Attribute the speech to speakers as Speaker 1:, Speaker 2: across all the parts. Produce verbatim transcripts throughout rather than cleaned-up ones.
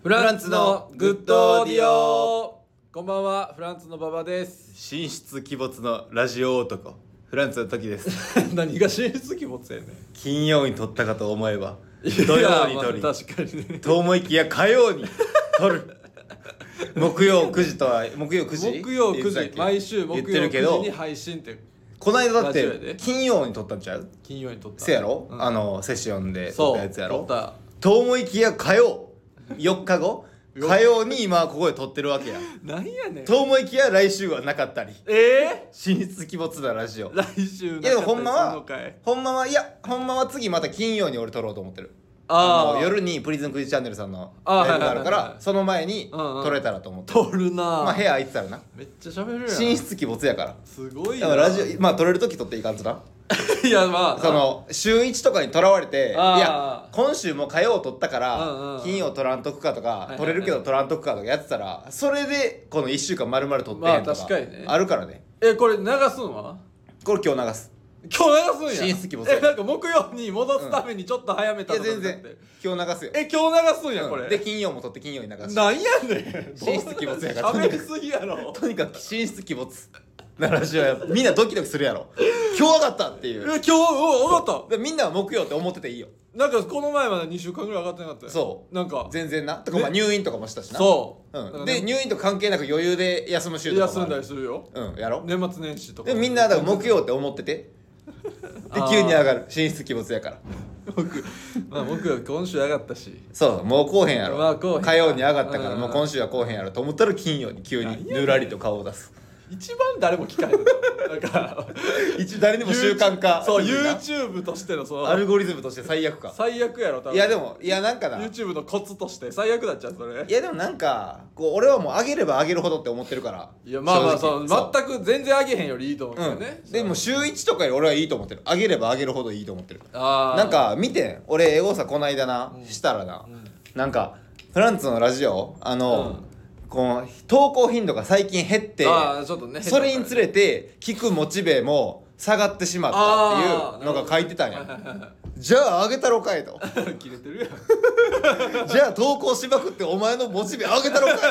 Speaker 1: フランツのグッドオーディオ。こんばんは、フランツの馬場です。
Speaker 2: 神出鬼没のラジオ男フランツの時です
Speaker 1: 何が神出鬼没やねん。
Speaker 2: 金曜に撮ったかと思えば土曜に撮り、
Speaker 1: まあ、確かにね。
Speaker 2: と思いきや火曜に撮る木曜くじとは木曜くじ
Speaker 1: 木曜くじ毎週木曜くじに配信って
Speaker 2: この間だって金曜に撮ったんちゃう？
Speaker 1: 金曜に撮った
Speaker 2: せやろ、うん、あのセッションで撮ったやつやろ。と思いきや火曜よっかご火曜に今ここで撮ってるわけや。
Speaker 1: なんやねん。
Speaker 2: と思いきや来週はなかったり。
Speaker 1: え
Speaker 2: ー、神出鬼没なラジオ。
Speaker 1: 来週なかったりするのかい。
Speaker 2: いやでもほんまはほんまはいやほんまは次また金曜に俺撮ろうと思ってる。
Speaker 1: あ
Speaker 2: あの夜にプリズンクイズチャンネルさんのライブがあるからその前に撮れたらと思ってる。
Speaker 1: 撮るな。
Speaker 2: まあ部屋空いてたらな。
Speaker 1: めっちゃ喋るやん。
Speaker 2: 神出鬼没やから。
Speaker 1: すごいな。
Speaker 2: ラジオまあ撮れる時撮っていかんとな。
Speaker 1: いやまあ
Speaker 2: その週いちとかにとらわれていや今週も火曜撮ったから金曜撮らんとくかとか撮れるけど撮らんとくかとかやってたらそれでこのいっしゅうかん丸々撮ってへんとかあるからね。
Speaker 1: えこれ流すんは
Speaker 2: これ今日流す。
Speaker 1: 今日流すんや。
Speaker 2: 神出鬼没。
Speaker 1: えなんか木曜に戻すためにちょっと早めたとか。
Speaker 2: いや全然今日流すよ。
Speaker 1: え今日流すんやこれ。
Speaker 2: で金曜も撮って金曜に流す。
Speaker 1: なんやねん。
Speaker 2: 神出鬼没やから。
Speaker 1: 喋りすぎやろ。
Speaker 2: とにかく神出鬼没なラジオや。みんなドキドキするやろ。今日上がったっていう。
Speaker 1: え今日うん上がった。
Speaker 2: みんなは木曜って思ってていいよ。
Speaker 1: なんかこの前までにしゅうかんぐらい上がってなかったよ。
Speaker 2: そう
Speaker 1: なんか
Speaker 2: 全然なとかまあ入院とかもしたしな。
Speaker 1: そう、
Speaker 2: うん、で入院と関係なく余裕で休む週とかも
Speaker 1: 休んだりするよ。
Speaker 2: うんやろ。
Speaker 1: 年末年始とか
Speaker 2: でみんなだから木曜って思っててで急に上がる神出鬼没やから
Speaker 1: 僕まあ木曜今週上がったし
Speaker 2: そうもうこうへんやろ、
Speaker 1: まあこうへん
Speaker 2: 火曜に上がったからもう今週はこうへんやろと思ったら金曜に急にぬらりと顔を出す。
Speaker 1: 一番誰も聞かへんのなんか
Speaker 2: 一誰にも習慣化
Speaker 1: そう YouTube としてのその
Speaker 2: アルゴリズムとして最悪か。
Speaker 1: 最悪やろ多分。
Speaker 2: いやでもいやなんかな
Speaker 1: YouTube のコツとして最悪だっちゃうそれ。
Speaker 2: いやでもなんかこう俺はもう上げれば上げるほどって思ってるから。
Speaker 1: いやまあまあそう全く全然上げへんよりいいと思うけどね、
Speaker 2: うん、でも週いちとかより俺はいいと思ってる。上げれば上げるほどいいと思ってる。
Speaker 1: あ
Speaker 2: なんか見て俺エゴサこないだな、うん、したらな、うん、なんかフランツのラジオあの、うんこの投稿頻度が最近減って
Speaker 1: あちょっと、ね、
Speaker 2: それにつれて聞くモチベも下がってしまったっていうのが書いてたんや。じゃあ上げたろかいと
Speaker 1: 切れてるやん
Speaker 2: じゃあ投稿しまくってお前のモチベ上げたろかい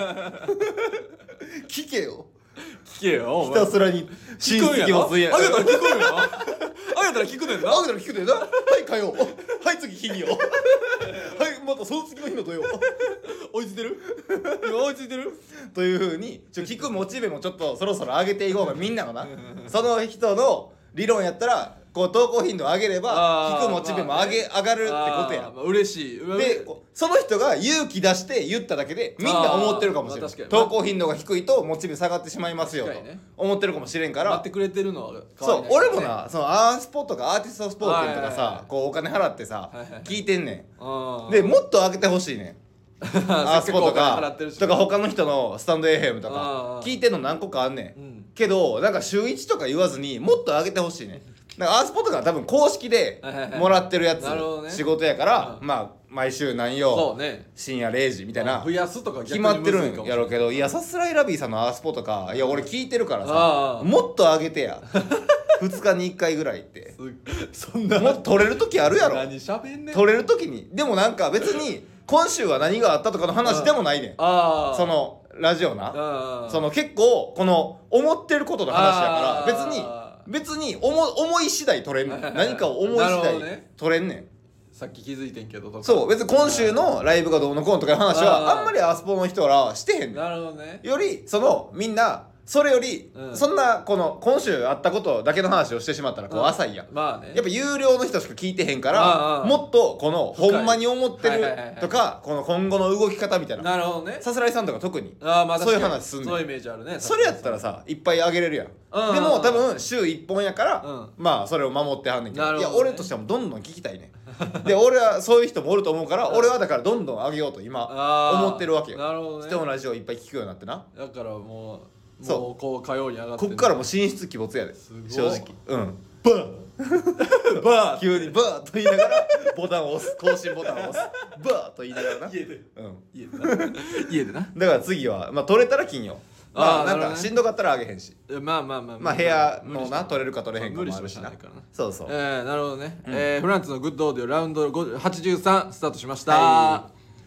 Speaker 2: 聞けよ
Speaker 1: 聞けよ
Speaker 2: ひたすらに
Speaker 1: 神出鬼没や上げたら聞くんやな上げたら聞くねんな
Speaker 2: 上げたら聞くねんなはい火曜はい次金曜はいまたその次の日の土曜
Speaker 1: 追いついてる今追いついてる
Speaker 2: というふうにちょ聞くモチベもちょっとそろそろ上げていこうがみんなのなその人の理論やったらこう投稿頻度を上げれば聞くモチベも上げ、まあね、上がるってことや、
Speaker 1: まあ、嬉しい
Speaker 2: でその人が勇気出して言っただけでみんな思ってるかもしれない、まあ、投稿頻度が低いとモチベ下がってしまいますよと思ってるかもしれんから
Speaker 1: 待ってくれてるのは
Speaker 2: そう俺もなそのアースポとかアーティストスポーツとかさこうお金払ってさ聞いてんねんでもっと上げてほしいねんアースポとかとか他の人のスタンド エフエム とか聞いてんの何個かあんねん、うん、けどなんか週いちとか言わずにもっと上げてほしいねん。なんかアースポとかは多分公式でもらってるやつ仕事やからまあ毎週何曜深夜れいじみたいな
Speaker 1: 増やすとか
Speaker 2: 決まってるんやろうけどいやさすらいラビーさんのアースポとかいや俺聞いてるからさもっと上げてやふつかにいっかいぐらいってそんなもっと取れる時あるやろ
Speaker 1: 何しゃべんねん
Speaker 2: 取れる時にでもなんか別に今週は何があったとかの話でもないねんそのラジオなその結構この思ってることの話やから別に別に思思い次第取れんねん何かを思い次第取れんねん
Speaker 1: さっき気づいてんけどとか
Speaker 2: そう別に今週のライブがどうのこうのとかの話はあんまりアースポの人らしてへんねん
Speaker 1: なるほどね
Speaker 2: よりそのみんなそれより、うん、そんなこの今週あったことだけの話をしてしまったらこう浅いやん、
Speaker 1: まあね、
Speaker 2: やっぱ有料の人しか聞いてへんからもっとこのほんまに思ってるとかこの今後の動き方みたいな
Speaker 1: なるほどね
Speaker 2: さすらいさんとか特に
Speaker 1: あ、まあ、
Speaker 2: そういう話すんねん
Speaker 1: そういうイメージあるね
Speaker 2: それやったらさいっぱいあげれるやん、うん、でも多分週いっぽんやから、うん、まあそれを守ってはんねんけど、ね、いや俺としてはもどんどん聞きたいねで俺はそういう人もおると思うから俺はだからどんどん上げようと今思ってるわけよ。
Speaker 1: なるほどね
Speaker 2: 人のラジオいっぱい聞くようになってな
Speaker 1: だからもうもうこう火曜に上がって、
Speaker 2: ね、こっからもう神出鬼没やで正直うん
Speaker 1: バー
Speaker 2: バー急にバーと言いながらボタンを押す更新ボタンを押すバーと言いながらな
Speaker 1: 家で
Speaker 2: うん
Speaker 1: 家でな家でな
Speaker 2: だから次はまあ取れたら金曜まあなんかしんどかったらあげへんし
Speaker 1: まあまあまあ
Speaker 2: まあ部屋のな取れるか取れへんかもあるしなそうそう
Speaker 1: えーなるほどねえフランツのグッドオーディオラウンドはちじゅうさんスタートしました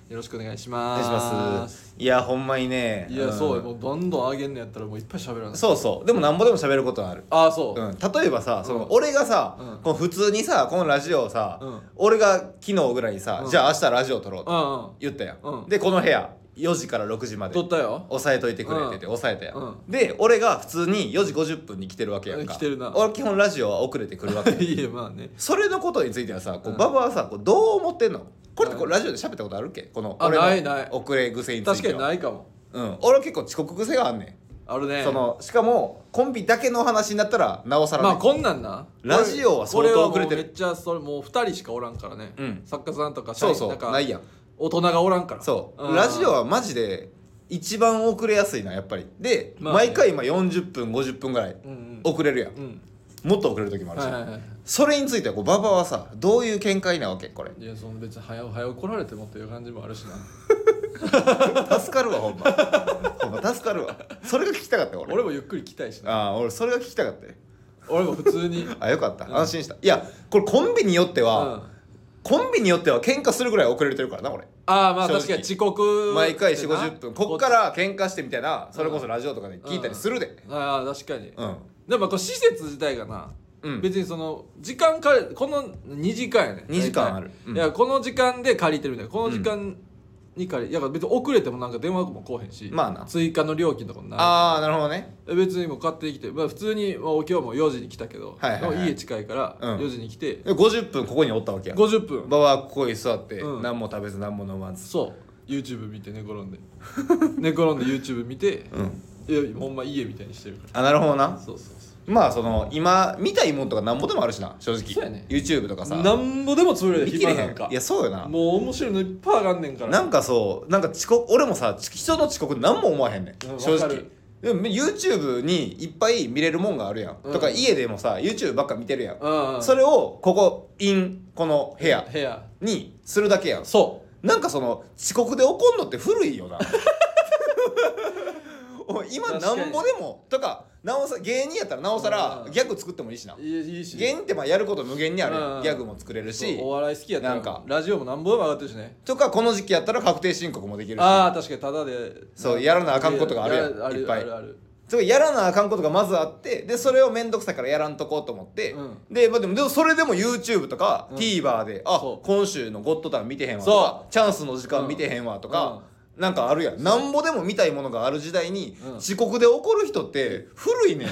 Speaker 1: よろしくお願いし
Speaker 2: お願い
Speaker 1: ます
Speaker 2: しますいやほんまにね
Speaker 1: いや、
Speaker 2: ん
Speaker 1: そうもうどんどん上げんのやったらもういっぱい喋らない
Speaker 2: そうそうでもなんぼでも喋ることはある
Speaker 1: ああそう、
Speaker 2: うん、例えばさ、その
Speaker 1: うん
Speaker 2: 俺がさ、
Speaker 1: うん
Speaker 2: この普通にさこのラジオをさ、
Speaker 1: うん
Speaker 2: 俺が昨日ぐらいにさ、
Speaker 1: うん
Speaker 2: じゃあ明日ラジオ撮ろうと
Speaker 1: うんうん
Speaker 2: 言ったやん、
Speaker 1: うん
Speaker 2: でこの部屋よじからろくじまで
Speaker 1: 撮ったよ
Speaker 2: 押さえといてくれって言って
Speaker 1: うん
Speaker 2: 押さえたやん、
Speaker 1: うん
Speaker 2: で俺が普通によじごじゅっぷんに来てるわけやんか
Speaker 1: 来てるな
Speaker 2: 俺基本ラジオは遅れてくるわけ
Speaker 1: いやまあね
Speaker 2: それのことについてはさこう
Speaker 1: うん
Speaker 2: 馬場はさこうどう思ってんのこれってこれラジオで喋ったことあるっけこの
Speaker 1: あ
Speaker 2: 俺
Speaker 1: ないない
Speaker 2: の遅れ癖については
Speaker 1: 確かにないかも
Speaker 2: うん俺は結構遅刻癖があんね
Speaker 1: あるね
Speaker 2: んそのしかもコンビだけの話になったらなおさらね
Speaker 1: まあこんなんな
Speaker 2: ラジオは相当遅れてる
Speaker 1: これはもうめっちゃそれもうふたりしかおらんからね、
Speaker 2: うん
Speaker 1: 作家さんとか社
Speaker 2: そうそう
Speaker 1: 員なんか
Speaker 2: ないやん
Speaker 1: 大人がおらんから
Speaker 2: そう、
Speaker 1: ん
Speaker 2: ラジオはマジで一番遅れやすいなやっぱりで、
Speaker 1: まあね
Speaker 2: 毎回今よんじゅっぷんごじゅっぷんぐらい
Speaker 1: うんうん
Speaker 2: 遅れるやん、
Speaker 1: うん
Speaker 2: もっと遅れる時もあるし、
Speaker 1: はいはいはい
Speaker 2: それについてはこう馬場はさどういう見解なわけこれ
Speaker 1: いやその別に早う早う来られてもっていう感じもあるしな
Speaker 2: 助かるわほんまほんま助かるわそれが聞きたかったよ俺
Speaker 1: 俺もゆっくり来たいしな
Speaker 2: ああ俺それが聞きたかったよ
Speaker 1: 俺も普通に
Speaker 2: あよかった、
Speaker 1: うん
Speaker 2: 安心したいやこれコンビによっては、
Speaker 1: うん
Speaker 2: コンビによっては喧嘩するぐらい遅れてるからな俺
Speaker 1: ああまあ
Speaker 2: 正直
Speaker 1: 確かに遅刻
Speaker 2: 毎回よんじゅうご
Speaker 1: ってな
Speaker 2: じゅっぷんこっから喧嘩してみたいなそれこそラジオとかで聞いたりするで
Speaker 1: ああ確かに、
Speaker 2: うん
Speaker 1: でもこう施設自体がな、
Speaker 2: うん
Speaker 1: 別にその時間かこのにじかんやね
Speaker 2: にじかんあるうん
Speaker 1: 大体いやこの時間で借りてるみたいなこの時間に借り、いや別に遅れてもなんか電話も来おへんし、
Speaker 2: まあな
Speaker 1: 追加の料金とかもな
Speaker 2: ああなるほどね
Speaker 1: い別にもう買ってきて、まあ、普通に、まあ、今日もよじに来たけど、
Speaker 2: はいはいはい
Speaker 1: でも家近いから
Speaker 2: うん
Speaker 1: よじに来て、
Speaker 2: でごじゅっぷんここにおったわけや
Speaker 1: ごじゅっぷん
Speaker 2: 馬場はここに座って、
Speaker 1: うん
Speaker 2: 何も食べず何も飲まず
Speaker 1: そう YouTube 見て寝転んで寝転んで YouTube 見て、
Speaker 2: うん
Speaker 1: いやほんま家みたいにしてるから
Speaker 2: あなるほどな
Speaker 1: そうそうそう
Speaker 2: まあその今見たいもんとかなんぼでもあるしな正直
Speaker 1: そうやね
Speaker 2: YouTube とかさ
Speaker 1: なんぼでも潰れる
Speaker 2: 見切れへ
Speaker 1: 暇なんんか
Speaker 2: いやそうよな
Speaker 1: もう面白いのいっぱいあがんねんから
Speaker 2: なんかそうなんか遅刻俺もさ人の遅刻何も思わへんねん
Speaker 1: うん
Speaker 2: 正直
Speaker 1: わかる
Speaker 2: でも YouTube にいっぱい見れるもんがあるやん、
Speaker 1: うん
Speaker 2: とか家でもさ YouTube ばっか見てるやん、
Speaker 1: うんうん
Speaker 2: それをここインこの部屋
Speaker 1: 部屋
Speaker 2: にするだけやん
Speaker 1: そ
Speaker 2: なんかその遅刻で怒んのって古いよなおい今なんぼでもとかなおさ芸人やったらなおさら
Speaker 1: うん
Speaker 2: ギャグ作ってもいいしな
Speaker 1: ういいいいし
Speaker 2: 芸人ってまあやること無限にあるやん
Speaker 1: うん
Speaker 2: ギャグも作れるし
Speaker 1: そうお笑い好きやったら
Speaker 2: なんか
Speaker 1: ラジオもなんぼでも上がってるしね
Speaker 2: とかこの時期やったら確定申告もできるし
Speaker 1: ああ確かにタダで
Speaker 2: そうやらなあかんことがあるやん
Speaker 1: ある
Speaker 2: いっぱい
Speaker 1: あるある
Speaker 2: それやらなあかんことがまずあってでそれを面倒くさいからやらんとこうと思って、
Speaker 1: うん
Speaker 2: で,、まあ、でもでもそれでも YouTube とか、
Speaker 1: うん
Speaker 2: TVer であ
Speaker 1: そう
Speaker 2: 今週の「ゴッドタン」見てへんわとか
Speaker 1: そ
Speaker 2: チャンスの時間見てへんわとか、なんかあるやんなんぼでも見たいものがある時代に、
Speaker 1: うん
Speaker 2: 遅刻で怒る人って古いねん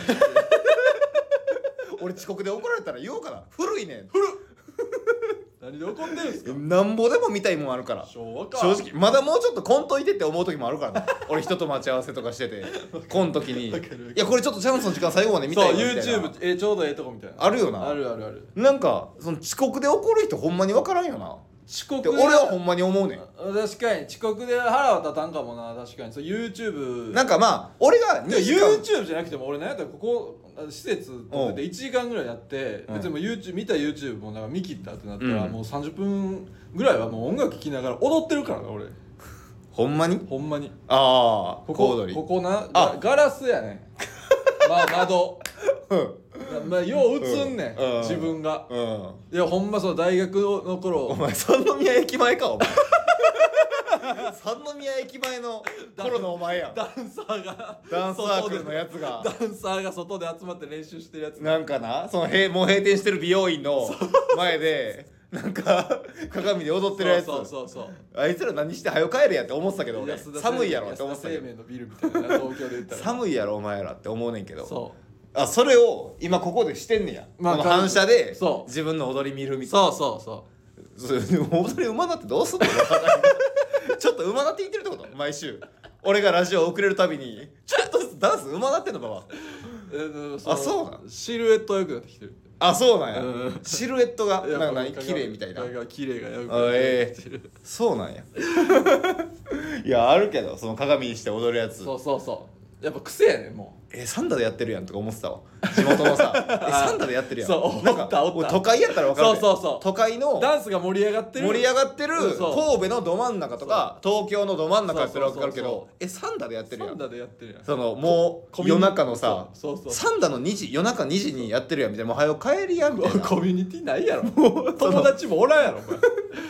Speaker 2: 俺遅刻で怒られたら言おうかな古いねん古っ
Speaker 1: 何で怒ってるんすか
Speaker 2: なんぼでも見たいもんあるから
Speaker 1: 昭和か
Speaker 2: 正直まだもうちょっとこんといてって思う時もあるからな俺人と待ち合わせとかしててこん時にい
Speaker 1: わかる
Speaker 2: やこれちょっとチャンスの時間最後まで見た
Speaker 1: そう
Speaker 2: いわみたいな
Speaker 1: YouTube えちょうどええとこみたいな
Speaker 2: あるよな
Speaker 1: あるあるある
Speaker 2: なんかその遅刻で怒る人ほんまに分からんよな
Speaker 1: 遅刻で
Speaker 2: で俺はほんまに思うねん
Speaker 1: 確かに遅刻で腹は立たんかもな確かにそう YouTube
Speaker 2: なんかまあ俺が
Speaker 1: いや
Speaker 2: にじかん
Speaker 1: YouTube じゃなくても俺なんやったらここ施設撮ってていちじかんぐらいやって
Speaker 2: うん
Speaker 1: 別にもう YouTube 見た YouTube もなんか見切ったってなったら
Speaker 2: うん
Speaker 1: もうさんじゅっぷんぐらいはもう音楽聴きながら踊ってるからな俺
Speaker 2: ほんまに
Speaker 1: ほんまに
Speaker 2: ああ
Speaker 1: ここ
Speaker 2: 小躍り
Speaker 1: ここな
Speaker 2: あ
Speaker 1: ガガラスやねまあ窓
Speaker 2: うん
Speaker 1: まあよう映んねん、
Speaker 2: うん
Speaker 1: 自分が
Speaker 2: うん
Speaker 1: いやほんまその大学の頃
Speaker 2: お前三宮駅前かお前三宮駅前の頃のお前やん
Speaker 1: ダンサーが
Speaker 2: ダンスサークルのやつが
Speaker 1: ダンサーが外で集まって練習してるやつ
Speaker 2: なんかなその閉もう閉店してる美容院の前でなんか鏡で踊ってるやつ
Speaker 1: そうそうそう
Speaker 2: あいつら何して早く帰れやって思ってたけど俺
Speaker 1: 安田
Speaker 2: 寒いやろって思ってたけど
Speaker 1: 安田生命のビルみたいな東京で言ったら
Speaker 2: 寒いやろお前らって思うねんけど
Speaker 1: そ
Speaker 2: あそれを今ここでしてんねや、
Speaker 1: まあ
Speaker 2: この反射で
Speaker 1: そう
Speaker 2: 自分の踊り見るみ
Speaker 1: う
Speaker 2: たいな
Speaker 1: そうそうそ
Speaker 2: そうでも踊り馬なってどうすんのちょっと馬なって言ってるってこと毎週俺がラジオ遅れるたびにちょっとずつダンス馬なってんのばば
Speaker 1: うえー
Speaker 2: あそうなん
Speaker 1: シルエットが良くなってきてる
Speaker 2: あそうなんや、
Speaker 1: うん
Speaker 2: シルエットが
Speaker 1: いや
Speaker 2: なんか何
Speaker 1: この
Speaker 2: 綺麗みたいな
Speaker 1: 鏡が綺麗が良く
Speaker 2: あ
Speaker 1: なって
Speaker 2: え
Speaker 1: きてる
Speaker 2: そうなんやいやあるけどその鏡にして踊るやつ
Speaker 1: そうそうそうやっぱ癖やねんも
Speaker 2: えサンダでやってるやんとか思ってたわ地元のさえサンダでやってるやん
Speaker 1: そう
Speaker 2: なんか
Speaker 1: おったおった
Speaker 2: 俺都会やったら分かるで
Speaker 1: そうそうそう
Speaker 2: 都会の
Speaker 1: うダンスが盛り上がってる
Speaker 2: 盛り上がってる
Speaker 1: うんそう
Speaker 2: 神戸のど真ん中とか東京のど真ん中やったら分かるけ
Speaker 1: そうそうそう
Speaker 2: どえサンダでやってるやん
Speaker 1: サンダでやってるやん
Speaker 2: そのもう
Speaker 1: コミュニ
Speaker 2: 夜中のさ
Speaker 1: そうそうそう
Speaker 2: サンダのにじ夜中にじにやってるやんみたいなもう早く帰りやみたいな
Speaker 1: コミュニティないやろ友達もおらんやろお前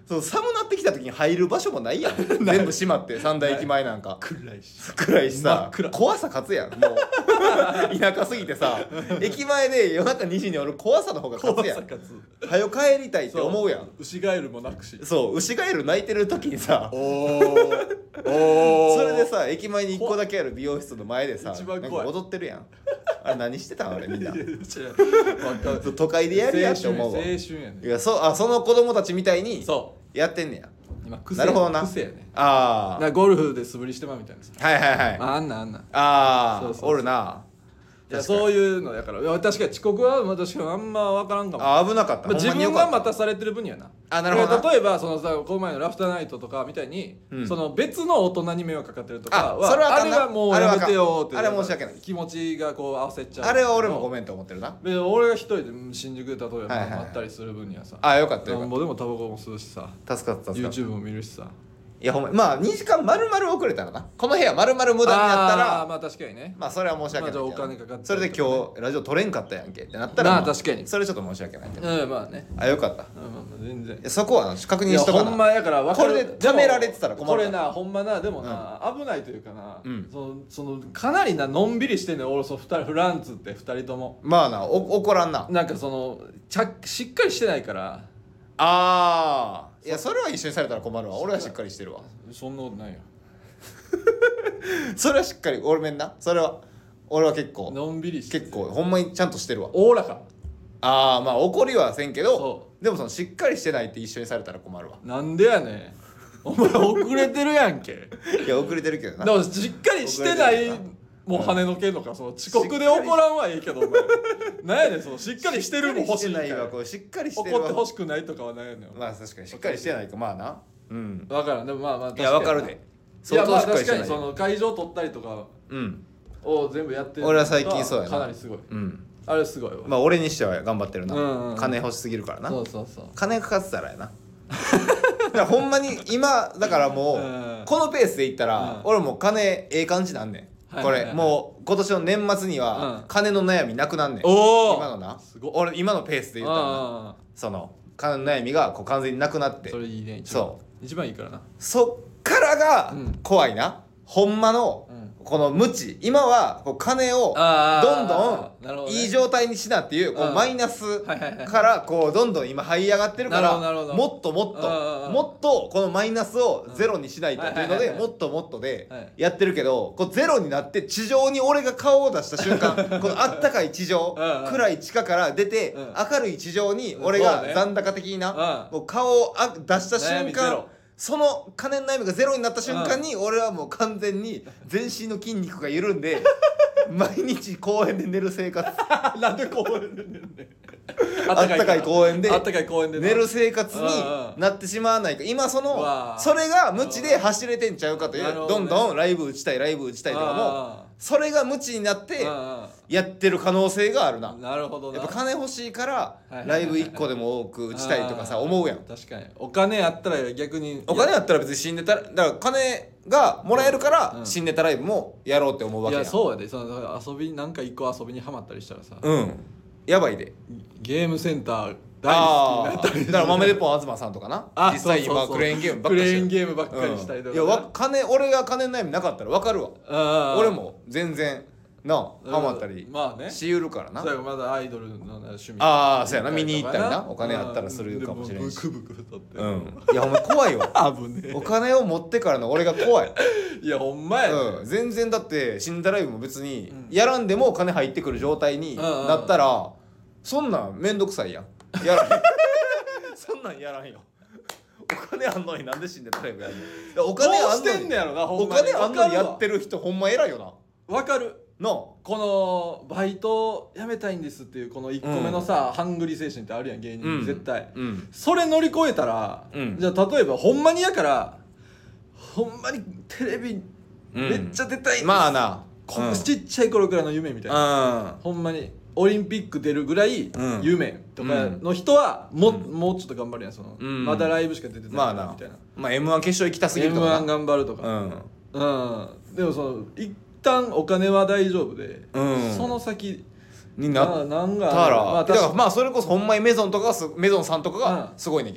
Speaker 2: そう寒なってきた時に入る場所もないやん全部閉まって三大駅前なんか
Speaker 1: 暗いし
Speaker 2: 暗いしさ
Speaker 1: 真っ暗
Speaker 2: 怖さ勝つやんもう田舎すぎてさ駅前で夜中にじにおる怖さの方が勝つやん
Speaker 1: 勝つ
Speaker 2: はよ帰りたいって思うやん
Speaker 1: 牛ガエルもなくし
Speaker 2: そう牛ガエル泣いてる時にさ
Speaker 1: おーおー
Speaker 2: それでさ駅前にいっこだけある美容室の前でさ
Speaker 1: 一番怖い
Speaker 2: なんか踊ってるやんあれ何してたんあれみんな
Speaker 1: 違う
Speaker 2: そう都会でやるやんって思うわ
Speaker 1: 青春やね
Speaker 2: いやそあその子供たちみたいに
Speaker 1: そ
Speaker 2: やってんねや
Speaker 1: 今癖
Speaker 2: なるほどな
Speaker 1: 癖やね
Speaker 2: あ
Speaker 1: なんかゴルフで素振りしてまうみたいなさ
Speaker 2: あはいはいはい
Speaker 1: ああんなんあんなん
Speaker 2: ああ
Speaker 1: そうそうそう
Speaker 2: おるない
Speaker 1: やそういうのやからいや確かに遅刻はまあ確かにあんま分からんかも
Speaker 2: あ危なかった
Speaker 1: まあ、自
Speaker 2: ほんまによ
Speaker 1: 分が
Speaker 2: かった
Speaker 1: 待たされてる分にはな
Speaker 2: あなるほどな
Speaker 1: 例えばそのさこの前のラフターナイトとかみたいに、うん、その別の大人に迷惑かかってるとかは
Speaker 2: あそれはあかんな
Speaker 1: あれはもうやめてよって
Speaker 2: あれは申し訳ない
Speaker 1: 気持ちがこう焦っちゃう
Speaker 2: あれは俺もごめんと思ってるな
Speaker 1: で俺が一人で新宿で例えば
Speaker 2: はいはいはい
Speaker 1: 待ったりする分にはさ
Speaker 2: あよかったよかっ
Speaker 1: なんぼでもタバコも吸うしさ
Speaker 2: た助かった助かった
Speaker 1: YouTube も見るしさ
Speaker 2: いやほんままあにじかん丸々遅れたらなこの部屋丸々無駄になったら
Speaker 1: あーまあ確かにね
Speaker 2: まあそれは申し訳ないけど、
Speaker 1: まあじゃあお金かかって
Speaker 2: それで今日ラジオ取れんかったやんけってなったら
Speaker 1: まあ確かに
Speaker 2: それちょっと申し訳ないけど
Speaker 1: うんまあね
Speaker 2: あよかったい
Speaker 1: うんまあまあ全然
Speaker 2: やそこは確認
Speaker 1: いや
Speaker 2: しとかな
Speaker 1: ほんまやから分かる
Speaker 2: これでやめられてたら困る
Speaker 1: これなほんまなでもな、危ないというかな、
Speaker 2: うん
Speaker 1: そのそのかなりなのんびりしてんねん俺そのふたりフランツってふたりとも
Speaker 2: まあなお怒らんな
Speaker 1: なんかそのちゃしっかりしてないから
Speaker 2: ああいやそれは一緒にされたら困るわ俺はしっかりしてるわ
Speaker 1: そんなことないよ
Speaker 2: それはしっかり俺めんなそれは俺は結構
Speaker 1: のんびりして
Speaker 2: 結構ほんまにちゃんとしてるわ
Speaker 1: おおらか
Speaker 2: ああまあ怒りはせんけど
Speaker 1: そ
Speaker 2: でもそのしっかりしてないって一緒にされたら困るわ
Speaker 1: なんでやねんお前遅れてるやんけ
Speaker 2: いや遅れてるけどな
Speaker 1: でもしっかりしてない
Speaker 2: 遅れてるよ
Speaker 1: もう跳ねのけんのかその遅刻で怒らんはいいけどお前なんやねんそのしっかりしてるも欲しいんかい
Speaker 2: しっかりしてないわこれしっかりしてるわ
Speaker 1: 怒ってほしくないとかはないのよ
Speaker 2: まあ確かにしっかりしてないかまあなうん
Speaker 1: 分からんでもまあまあ
Speaker 2: いやわかるで
Speaker 1: いやまあ
Speaker 2: 相当しっかりしてない
Speaker 1: 確かにその会場取ったりとか
Speaker 2: うん
Speaker 1: を全部やってる
Speaker 2: 俺は最近そうやな
Speaker 1: かなりすごい
Speaker 2: うん
Speaker 1: あれすごいわ
Speaker 2: まあ俺にしては頑張ってるな、
Speaker 1: うんうん
Speaker 2: 金欲しすぎるからな
Speaker 1: そうそうそう
Speaker 2: 金かかってたらやなだからほんまに今だからもう、
Speaker 1: うん
Speaker 2: このペースでいったら、
Speaker 1: うん
Speaker 2: 俺もう金ええ感じなんねん、これ、
Speaker 1: はいはいはい
Speaker 2: もう今年の年末には、
Speaker 1: うん
Speaker 2: 金の悩みなくなんねん
Speaker 1: おー
Speaker 2: 今のな
Speaker 1: すごっ
Speaker 2: 俺今のペースで言ったらな
Speaker 1: あ
Speaker 2: その金の悩みがこう完全になくなっ
Speaker 1: あ
Speaker 2: て
Speaker 1: それいいね一番
Speaker 2: そ
Speaker 1: 一番いいからな
Speaker 2: そっからが
Speaker 1: うん
Speaker 2: 怖いな、ほんまの、
Speaker 1: うん
Speaker 2: この無知今はこう金を
Speaker 1: あー
Speaker 2: どん
Speaker 1: なるほどね
Speaker 2: どんいい状態にしなっていうこ
Speaker 1: う
Speaker 2: うんマイナス
Speaker 1: はいはいはい
Speaker 2: からこうどんどん今這い上がってるか
Speaker 1: なるほどなるほど
Speaker 2: らもっともっ
Speaker 1: うんうんうん
Speaker 2: ともっとこのマイナスをゼロにしないとっていうので
Speaker 1: はいはいはいはい
Speaker 2: もっともっとで
Speaker 1: はい
Speaker 2: やってるけどこうゼロになって地上に俺が顔を出した瞬間このあったかい地上
Speaker 1: うんうん
Speaker 2: 暗い地下から出て
Speaker 1: うん
Speaker 2: 明るい地上に俺
Speaker 1: そうね
Speaker 2: が残高的にな
Speaker 1: うん
Speaker 2: もう顔をあ出した瞬間
Speaker 1: 悩みゼロ
Speaker 2: その金の悩みがゼロになった瞬間に俺はもう完全に全身の筋肉が緩んで毎日公園で寝る生活
Speaker 1: なんで公園で寝るねん
Speaker 2: あったかい公園で
Speaker 1: あったかい公園でな
Speaker 2: 寝る生活に
Speaker 1: うんうん
Speaker 2: なってしまわないか今そうの
Speaker 1: わ
Speaker 2: それが無知で走れてんちゃうかという
Speaker 1: なるほどね
Speaker 2: どんどんライブ打ちたいライブ打ちたいとかも
Speaker 1: あ
Speaker 2: それが無知になって
Speaker 1: ー
Speaker 2: やってる可能性があるな
Speaker 1: なるほどな
Speaker 2: やっぱ金欲しいから
Speaker 1: はいはいはい
Speaker 2: ライブいっこでも多く打ちたいとかさ思うやん
Speaker 1: 確かにお金あったら逆に
Speaker 2: お金あったら別に死んでたらだから金がもらえるから
Speaker 1: うん
Speaker 2: 死んでたライブもやろうって思うわけやん
Speaker 1: いやそうやでそのだから遊びなんか一個遊びにはまったりしたらさ、
Speaker 2: うんやばいで
Speaker 1: ゲームセンター大
Speaker 2: あ
Speaker 1: 好きになったり
Speaker 2: ーだから豆鉄砲東さんとかな
Speaker 1: あ
Speaker 2: 実際
Speaker 1: そうそうそう
Speaker 2: 今クレーンゲームばっかりしてる
Speaker 1: クレーンゲームばっかりしたりとかな、
Speaker 2: うんいやわ金俺が金の悩みなかったら分かるわ
Speaker 1: あー
Speaker 2: 俺も全然な
Speaker 1: うん
Speaker 2: ハマったり
Speaker 1: まあね
Speaker 2: しうるからな
Speaker 1: そうやまだアイドルの趣味
Speaker 2: あーそうやな見に行ったりなお金あったらするかもしれんし
Speaker 1: でもブクブクとって
Speaker 2: うんいやほんま怖いわ
Speaker 1: 危ね
Speaker 2: お金を持ってからの俺が怖い
Speaker 1: えいやほんまやで、
Speaker 2: うん全然だって死んだライブも別に
Speaker 1: うん
Speaker 2: やらんでも金入ってくる状態になったらそんなんめんどくさいやんやらんそんなんやらんよお金あんのになんで死んでたライブやんのお金あんの
Speaker 1: どうしてん
Speaker 2: に
Speaker 1: ねやろなほ
Speaker 2: お
Speaker 1: んまに
Speaker 2: 金あんのにやってる人ほんま偉いよな
Speaker 1: わかる
Speaker 2: なあ
Speaker 1: このバイト辞めたいんですっていうこのいっこめのさ、ハングリー精神ってあるやん芸人に、
Speaker 2: うん
Speaker 1: 絶対
Speaker 2: うん
Speaker 1: それ乗り越えたら、
Speaker 2: うん
Speaker 1: じゃあ例えばほんまにやからほんまにテレビ
Speaker 2: うん
Speaker 1: めっちゃ出たいんです、
Speaker 2: まあな
Speaker 1: このちっちゃい頃からの夢みたいな、
Speaker 2: う
Speaker 1: ほんまにオリンピック出るぐらい
Speaker 2: うん
Speaker 1: 夢とかの人はも,、
Speaker 2: うん
Speaker 1: もうちょっと頑張るやんその、
Speaker 2: うん
Speaker 1: まだライブしか出てない
Speaker 2: んまあな
Speaker 1: みたいな
Speaker 2: まあ エムワン 決勝行きたすぎる
Speaker 1: エムワン
Speaker 2: とかな
Speaker 1: 頑張るとか
Speaker 2: うん
Speaker 1: うん、でもその一旦お金は大丈夫で、
Speaker 2: うん
Speaker 1: その先
Speaker 2: になった
Speaker 1: なんが
Speaker 2: ら、
Speaker 1: まあ
Speaker 2: だから
Speaker 1: 確か
Speaker 2: まあそれこそほんまにメゾンとかがすメゾンさんとか
Speaker 1: うん
Speaker 2: がすごいねんけどな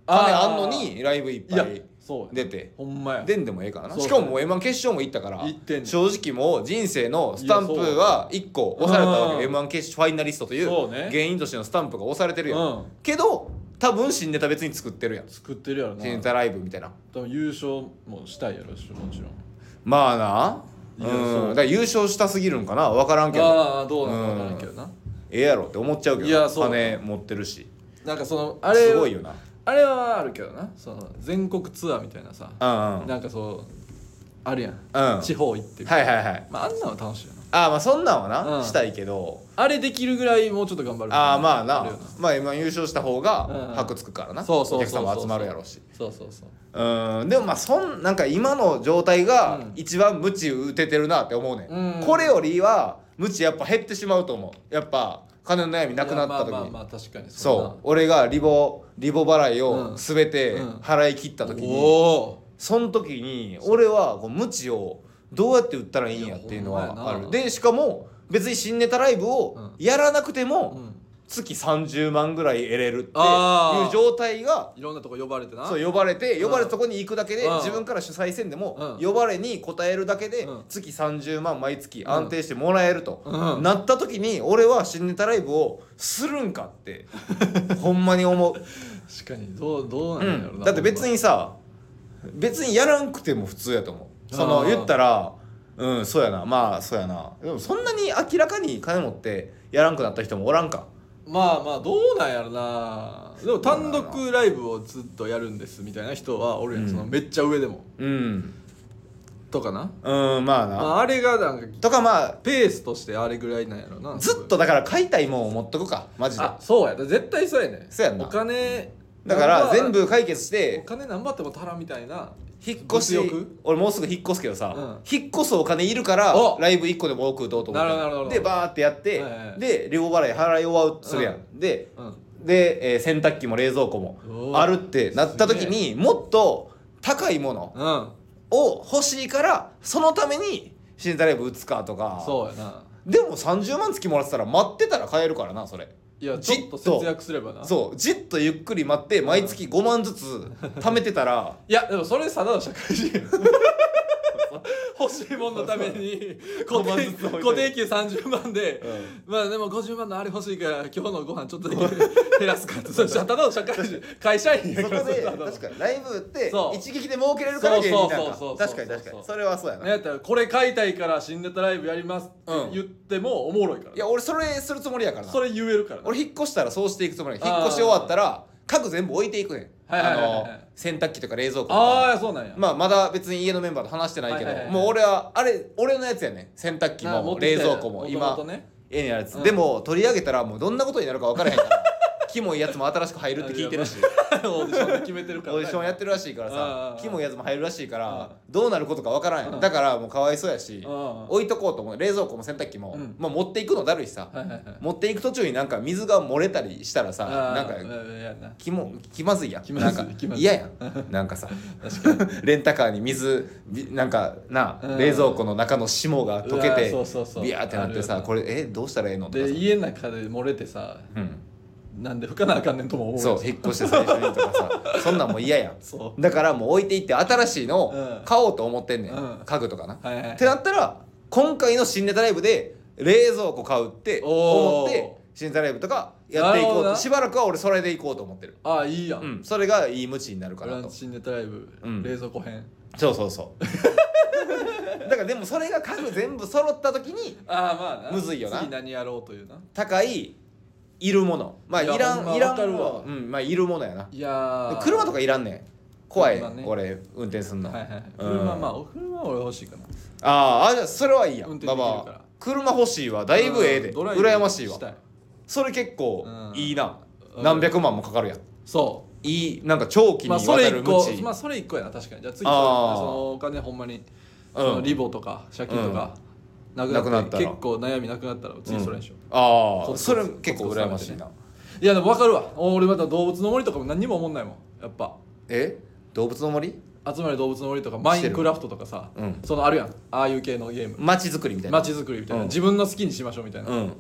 Speaker 2: 金あんのにライブいっぱ
Speaker 1: いや
Speaker 2: い
Speaker 1: そう
Speaker 2: 出て
Speaker 1: ほんまや
Speaker 2: 出んでもええからな。
Speaker 1: そう
Speaker 2: しかももう エムワン 決勝も行ったから
Speaker 1: 行ってんねん
Speaker 2: 正直もう人生のスタンプがいっこ押されたわけよ。
Speaker 1: うん
Speaker 2: エムワン 決勝ファイナリストという
Speaker 1: そうね
Speaker 2: 芸人としてのスタンプが押されてるやん、
Speaker 1: うん
Speaker 2: けど多分新ネタ別に作ってるやん。
Speaker 1: 作ってるやろな
Speaker 2: 新ネタライブみたいな。
Speaker 1: 多分優勝もしたいやろしもちろん
Speaker 2: まあない
Speaker 1: やそう
Speaker 2: うんだから優勝したすぎるんかな分からんけど
Speaker 1: ああどうなのか分からんけどな、
Speaker 2: ええやろって思っちゃうけど
Speaker 1: いやそう
Speaker 2: 金持ってるし
Speaker 1: なんかそのあれ
Speaker 2: すごいよな。
Speaker 1: あれはあるけどなその全国ツアーみたいなさ、
Speaker 2: うんうん
Speaker 1: なんかそうあるやん、
Speaker 2: うん
Speaker 1: 地方行って
Speaker 2: はいはいはい。
Speaker 1: まあ、あんなの楽しいよな
Speaker 2: ああまあそんなんはな、
Speaker 1: うん
Speaker 2: したいけど
Speaker 1: あれできるぐらいもうちょっと頑張る
Speaker 2: ああまあな
Speaker 1: るよ
Speaker 2: まあ今優勝した方が
Speaker 1: うん
Speaker 2: 箔つくからな、
Speaker 1: そうそうそうそう
Speaker 2: お客さんも集まるやろうし
Speaker 1: そうそうそう
Speaker 2: うんでもまあそんなんか今の状態が
Speaker 1: うん
Speaker 2: 一番無知打ててるなって思うね、
Speaker 1: うん
Speaker 2: ん、これよりは無知やっぱ減ってしまうと思う。やっぱ金の悩みなくなった時に、
Speaker 1: いやまあまあまあ確かに
Speaker 2: そう俺がリボリボ払い
Speaker 1: うん
Speaker 2: を全て
Speaker 1: うん
Speaker 2: 払い切った時に、
Speaker 1: おお
Speaker 2: その時に俺はこう無知をどうやって売ったらいいんやっていうの
Speaker 1: いやほんまやな
Speaker 2: はある。でしかも別に新ネタライブを
Speaker 1: うん
Speaker 2: やらなくて
Speaker 1: う
Speaker 2: も
Speaker 1: ん
Speaker 2: 月さんじゅうまんぐらい得れるっていう
Speaker 1: あー
Speaker 2: 状態が
Speaker 1: いろんなとこ呼ばれてな
Speaker 2: そう呼ばれて
Speaker 1: うん
Speaker 2: 呼ばれたとこに行くだけで
Speaker 1: うん
Speaker 2: 自分から主催せんでも
Speaker 1: うん
Speaker 2: 呼ばれに応えるだけで
Speaker 1: うん
Speaker 2: 月さんじゅうまん毎月安定してもらえると
Speaker 1: うん
Speaker 2: なった時に俺は新ネタライブをするんかってほんまに思う。
Speaker 1: 確かにどうどうな
Speaker 2: うん
Speaker 1: やろな、
Speaker 2: んだって別にさ別にやらんくても普通やと思う。その
Speaker 1: あー
Speaker 2: 言ったらうんそうやなまあそうやなでもそんなに明らかに金持ってやらんくなった人もおらんか。
Speaker 1: まあまあどうなんやろな。でも単独ライブをずっとやるんですみたいな人はおるやん、
Speaker 2: うん
Speaker 1: そのめっちゃ上でも
Speaker 2: うん
Speaker 1: とかな、
Speaker 2: うんまあな、
Speaker 1: まあ、あれがなんか
Speaker 2: とかまあ
Speaker 1: ペースとしてあれぐらいなんやろな。
Speaker 2: ずっとだから買いたいもんを持っとくかマジで。
Speaker 1: あそうや絶対そうやね。
Speaker 2: そうやんな
Speaker 1: お金
Speaker 2: だから
Speaker 1: なんぼ
Speaker 2: 全部解決し
Speaker 1: お
Speaker 2: て
Speaker 1: 金何ばっても足らんみたいな
Speaker 2: 引っ越し
Speaker 1: 物欲
Speaker 2: 俺もうすぐ引っ越すけどさ、
Speaker 1: うん
Speaker 2: 引っ越すお金いるから
Speaker 1: お
Speaker 2: ライブいっこでも多く打とうと思って
Speaker 1: なるほどなるほど
Speaker 2: でバーってやって、
Speaker 1: はいはいはい
Speaker 2: で両払い払い終わるするやん、で
Speaker 1: うん
Speaker 2: で、えー洗濯機も冷蔵庫も
Speaker 1: おー
Speaker 2: あるってなった時にもっと高いもの
Speaker 1: うん
Speaker 2: を欲しいからそのために新ネタライブ打つかとか
Speaker 1: そうやな。
Speaker 2: でもさんじゅうまん月もらってたら待ってたら買えるからなそれ
Speaker 1: いや
Speaker 2: じっと
Speaker 1: ちょっと節約すればな。
Speaker 2: そうじっとゆっくり待って毎月ごまんずつ貯めてたら
Speaker 1: いやでもそれただの社会人欲しいもんのために固
Speaker 2: ごまん
Speaker 1: 定
Speaker 2: ずつ置いてる
Speaker 1: 固定給さんじゅうまんで、
Speaker 2: う
Speaker 1: まあでもごじゅうまんのあれ欲しいから今日のご飯ちょっとだけ減らすかってそれただの社会人会社員や
Speaker 2: そこで
Speaker 1: からただの
Speaker 2: 確かにライブって
Speaker 1: そう
Speaker 2: 一撃で儲けれるから芸人なんか
Speaker 1: そうそうそうそう
Speaker 2: 確かに確かにそれはそうやな、
Speaker 1: ねやったらこれ買いたいから新ネタライブやりますって言ってもおもろいから、
Speaker 2: いや俺それするつもりやからな
Speaker 1: それ言えるからな
Speaker 2: 俺引っ越したらそうしていくつもりや
Speaker 1: あー
Speaker 2: 引っ越し終わったら家具全部置いていくねん、
Speaker 1: はいはいはいはい
Speaker 2: あの洗濯機とか冷蔵庫とか
Speaker 1: ああそうなんや、
Speaker 2: まあまだ別に家のメンバーと話してないけど、
Speaker 1: はいはいはい
Speaker 2: もう俺はあれ俺のやつやねん洗濯機
Speaker 1: あ持
Speaker 2: も
Speaker 1: ってきたやん
Speaker 2: 冷蔵庫も
Speaker 1: 元
Speaker 2: 今
Speaker 1: 々ね
Speaker 2: 家にあるやつ、
Speaker 1: うん
Speaker 2: でも取り上げたらもうどんなことになるか分からへんからキモいやつも新しく入るって聞いてるし
Speaker 1: オーディションで決めてるから
Speaker 2: オーディションやってるらしいから
Speaker 1: うんうんうん
Speaker 2: さキモいやつも入るらしいから
Speaker 1: うん
Speaker 2: どうなることか分からんや
Speaker 1: うん
Speaker 2: んだからもうかわいそうやし
Speaker 1: うん
Speaker 2: 置いとこうと思う冷蔵庫も洗濯機も
Speaker 1: うん
Speaker 2: まあ持っていくのだるいしさ
Speaker 1: はいはいはい
Speaker 2: 持っていく途中になんか水が漏れたりしたらさなんか
Speaker 1: あーいやな
Speaker 2: 気も気まずいやん
Speaker 1: 気まずい
Speaker 2: なんか
Speaker 1: 気まずい
Speaker 2: 嫌やんなんかさ
Speaker 1: 確かに
Speaker 2: レンタカーに水びなんかな
Speaker 1: うん
Speaker 2: 冷蔵庫の中の霜が溶け
Speaker 1: うわ
Speaker 2: て
Speaker 1: そうそうそう
Speaker 2: ビヤーってなって
Speaker 1: あるよ
Speaker 2: さこれえどうしたらええのとかさ
Speaker 1: で家の中で漏れてさ
Speaker 2: うん
Speaker 1: なんで拭かなあかんねんとも思うやん
Speaker 2: そう引っ越して最初にとかさそんなんもう嫌やん
Speaker 1: そう
Speaker 2: だからもう置いていって新しいのを
Speaker 1: うん
Speaker 2: 買おうと思ってんねん、
Speaker 1: うん
Speaker 2: 家具とかな、
Speaker 1: はいはい
Speaker 2: ってなったら今回の新ネタライブで冷蔵庫買うって思って新ネタライブとかやっていこうと
Speaker 1: なるほどな
Speaker 2: しばらくは俺それでいこうと思ってる
Speaker 1: ああいいやん、
Speaker 2: うんそれがいい無知になるかなと
Speaker 1: フランス新ネタライブ、
Speaker 2: うん
Speaker 1: 冷蔵庫編
Speaker 2: そうそうそうだからでもそれが家具全部揃った時に
Speaker 1: ああまあな
Speaker 2: むずいよな
Speaker 1: 次何やろうというな
Speaker 2: 高いいるものまあ
Speaker 1: いや
Speaker 2: いら
Speaker 1: ほんま
Speaker 2: んいらん
Speaker 1: わかるわ
Speaker 2: うんまあいるものやない
Speaker 1: やー
Speaker 2: 車とかいらんねん怖い、
Speaker 1: 車ね
Speaker 2: 俺運転すんの、
Speaker 1: はいはい
Speaker 2: うん
Speaker 1: 車まあお車は俺欲しいかな
Speaker 2: あーあじゃあそれはいいや
Speaker 1: 運転できるから
Speaker 2: ババア車欲しいわだいぶええで
Speaker 1: うんドライブ
Speaker 2: 羨ましいわ
Speaker 1: たい
Speaker 2: それ結構
Speaker 1: うん
Speaker 2: いいな、
Speaker 1: うん
Speaker 2: 何百万もかかるやん
Speaker 1: そ
Speaker 2: いいなんか長期に
Speaker 1: うまあそ
Speaker 2: わ
Speaker 1: れ一個
Speaker 2: たる無知、
Speaker 1: まあそれ一個やな確かにじゃあ次そ
Speaker 2: あー
Speaker 1: のお金ほんまに
Speaker 2: うん
Speaker 1: そのリボとか借金とかなくなっ
Speaker 2: なくなったら
Speaker 1: て結構悩みなくなったら次それにしよう
Speaker 2: ああ
Speaker 1: コツ
Speaker 2: それ結構羨ましいな、
Speaker 1: いやでも分かるわ俺また動物の森とかも何にも思んないもんやっぱ
Speaker 2: え動物の森
Speaker 1: 集まり動物の森とかマインクラフトとかさ、
Speaker 2: うん
Speaker 1: そのあるやんああいう系のゲーム
Speaker 2: 街づくりみたいな
Speaker 1: 街づくりみたいな、
Speaker 2: うん
Speaker 1: 自分の好きにしましょうみたいな、
Speaker 2: うん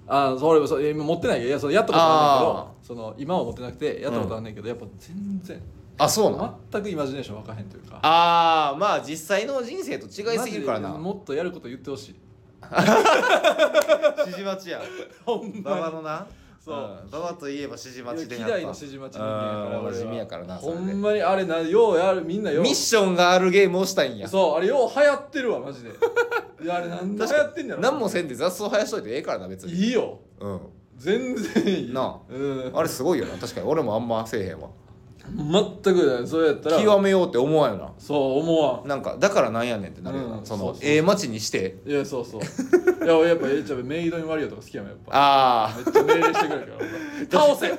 Speaker 1: あそれそれ今持ってないけどいやそのやったことあるんだけどその今は持ってなくてやったことあるんだけど、うん、やっぱ全然
Speaker 2: あそうなの
Speaker 1: 全くイマジネーション分かへんというか
Speaker 2: ああまあ実際の人生と違いすぎるからな
Speaker 1: もっとやること言ってほしい
Speaker 2: 指示待ちや
Speaker 1: ほんまに
Speaker 2: 馬場のな
Speaker 1: そう
Speaker 2: 馬場といえば指示待ちで
Speaker 1: 嫌いの指示待ち人間やから
Speaker 2: 俺は真面目やからな
Speaker 1: ほんまにあれなようやるみんなよう
Speaker 2: ミッションがあるゲームをしたいんや
Speaker 1: そうあれよう流行ってるわマジでいやあれなんで流行ってんやろ
Speaker 2: 何もせんで雑草生やしといてええからな別に
Speaker 1: いいよ
Speaker 2: うん
Speaker 1: 全然いい
Speaker 2: なあ、
Speaker 1: うん、
Speaker 2: あれすごいよな確かに俺もあんませえへんわ
Speaker 1: 全くだよそうやったら
Speaker 2: 極めようって思わんよな
Speaker 1: そう思わん
Speaker 2: なんかだからなんやねんってなるよな、
Speaker 1: うん
Speaker 2: その
Speaker 1: そうそうそう
Speaker 2: ええ街にして
Speaker 1: いやそうそういや俺やっぱええちゃんメイドインワリオとか好きやもんやっぱ
Speaker 2: あ
Speaker 1: めっちゃ命令してくれるから倒せ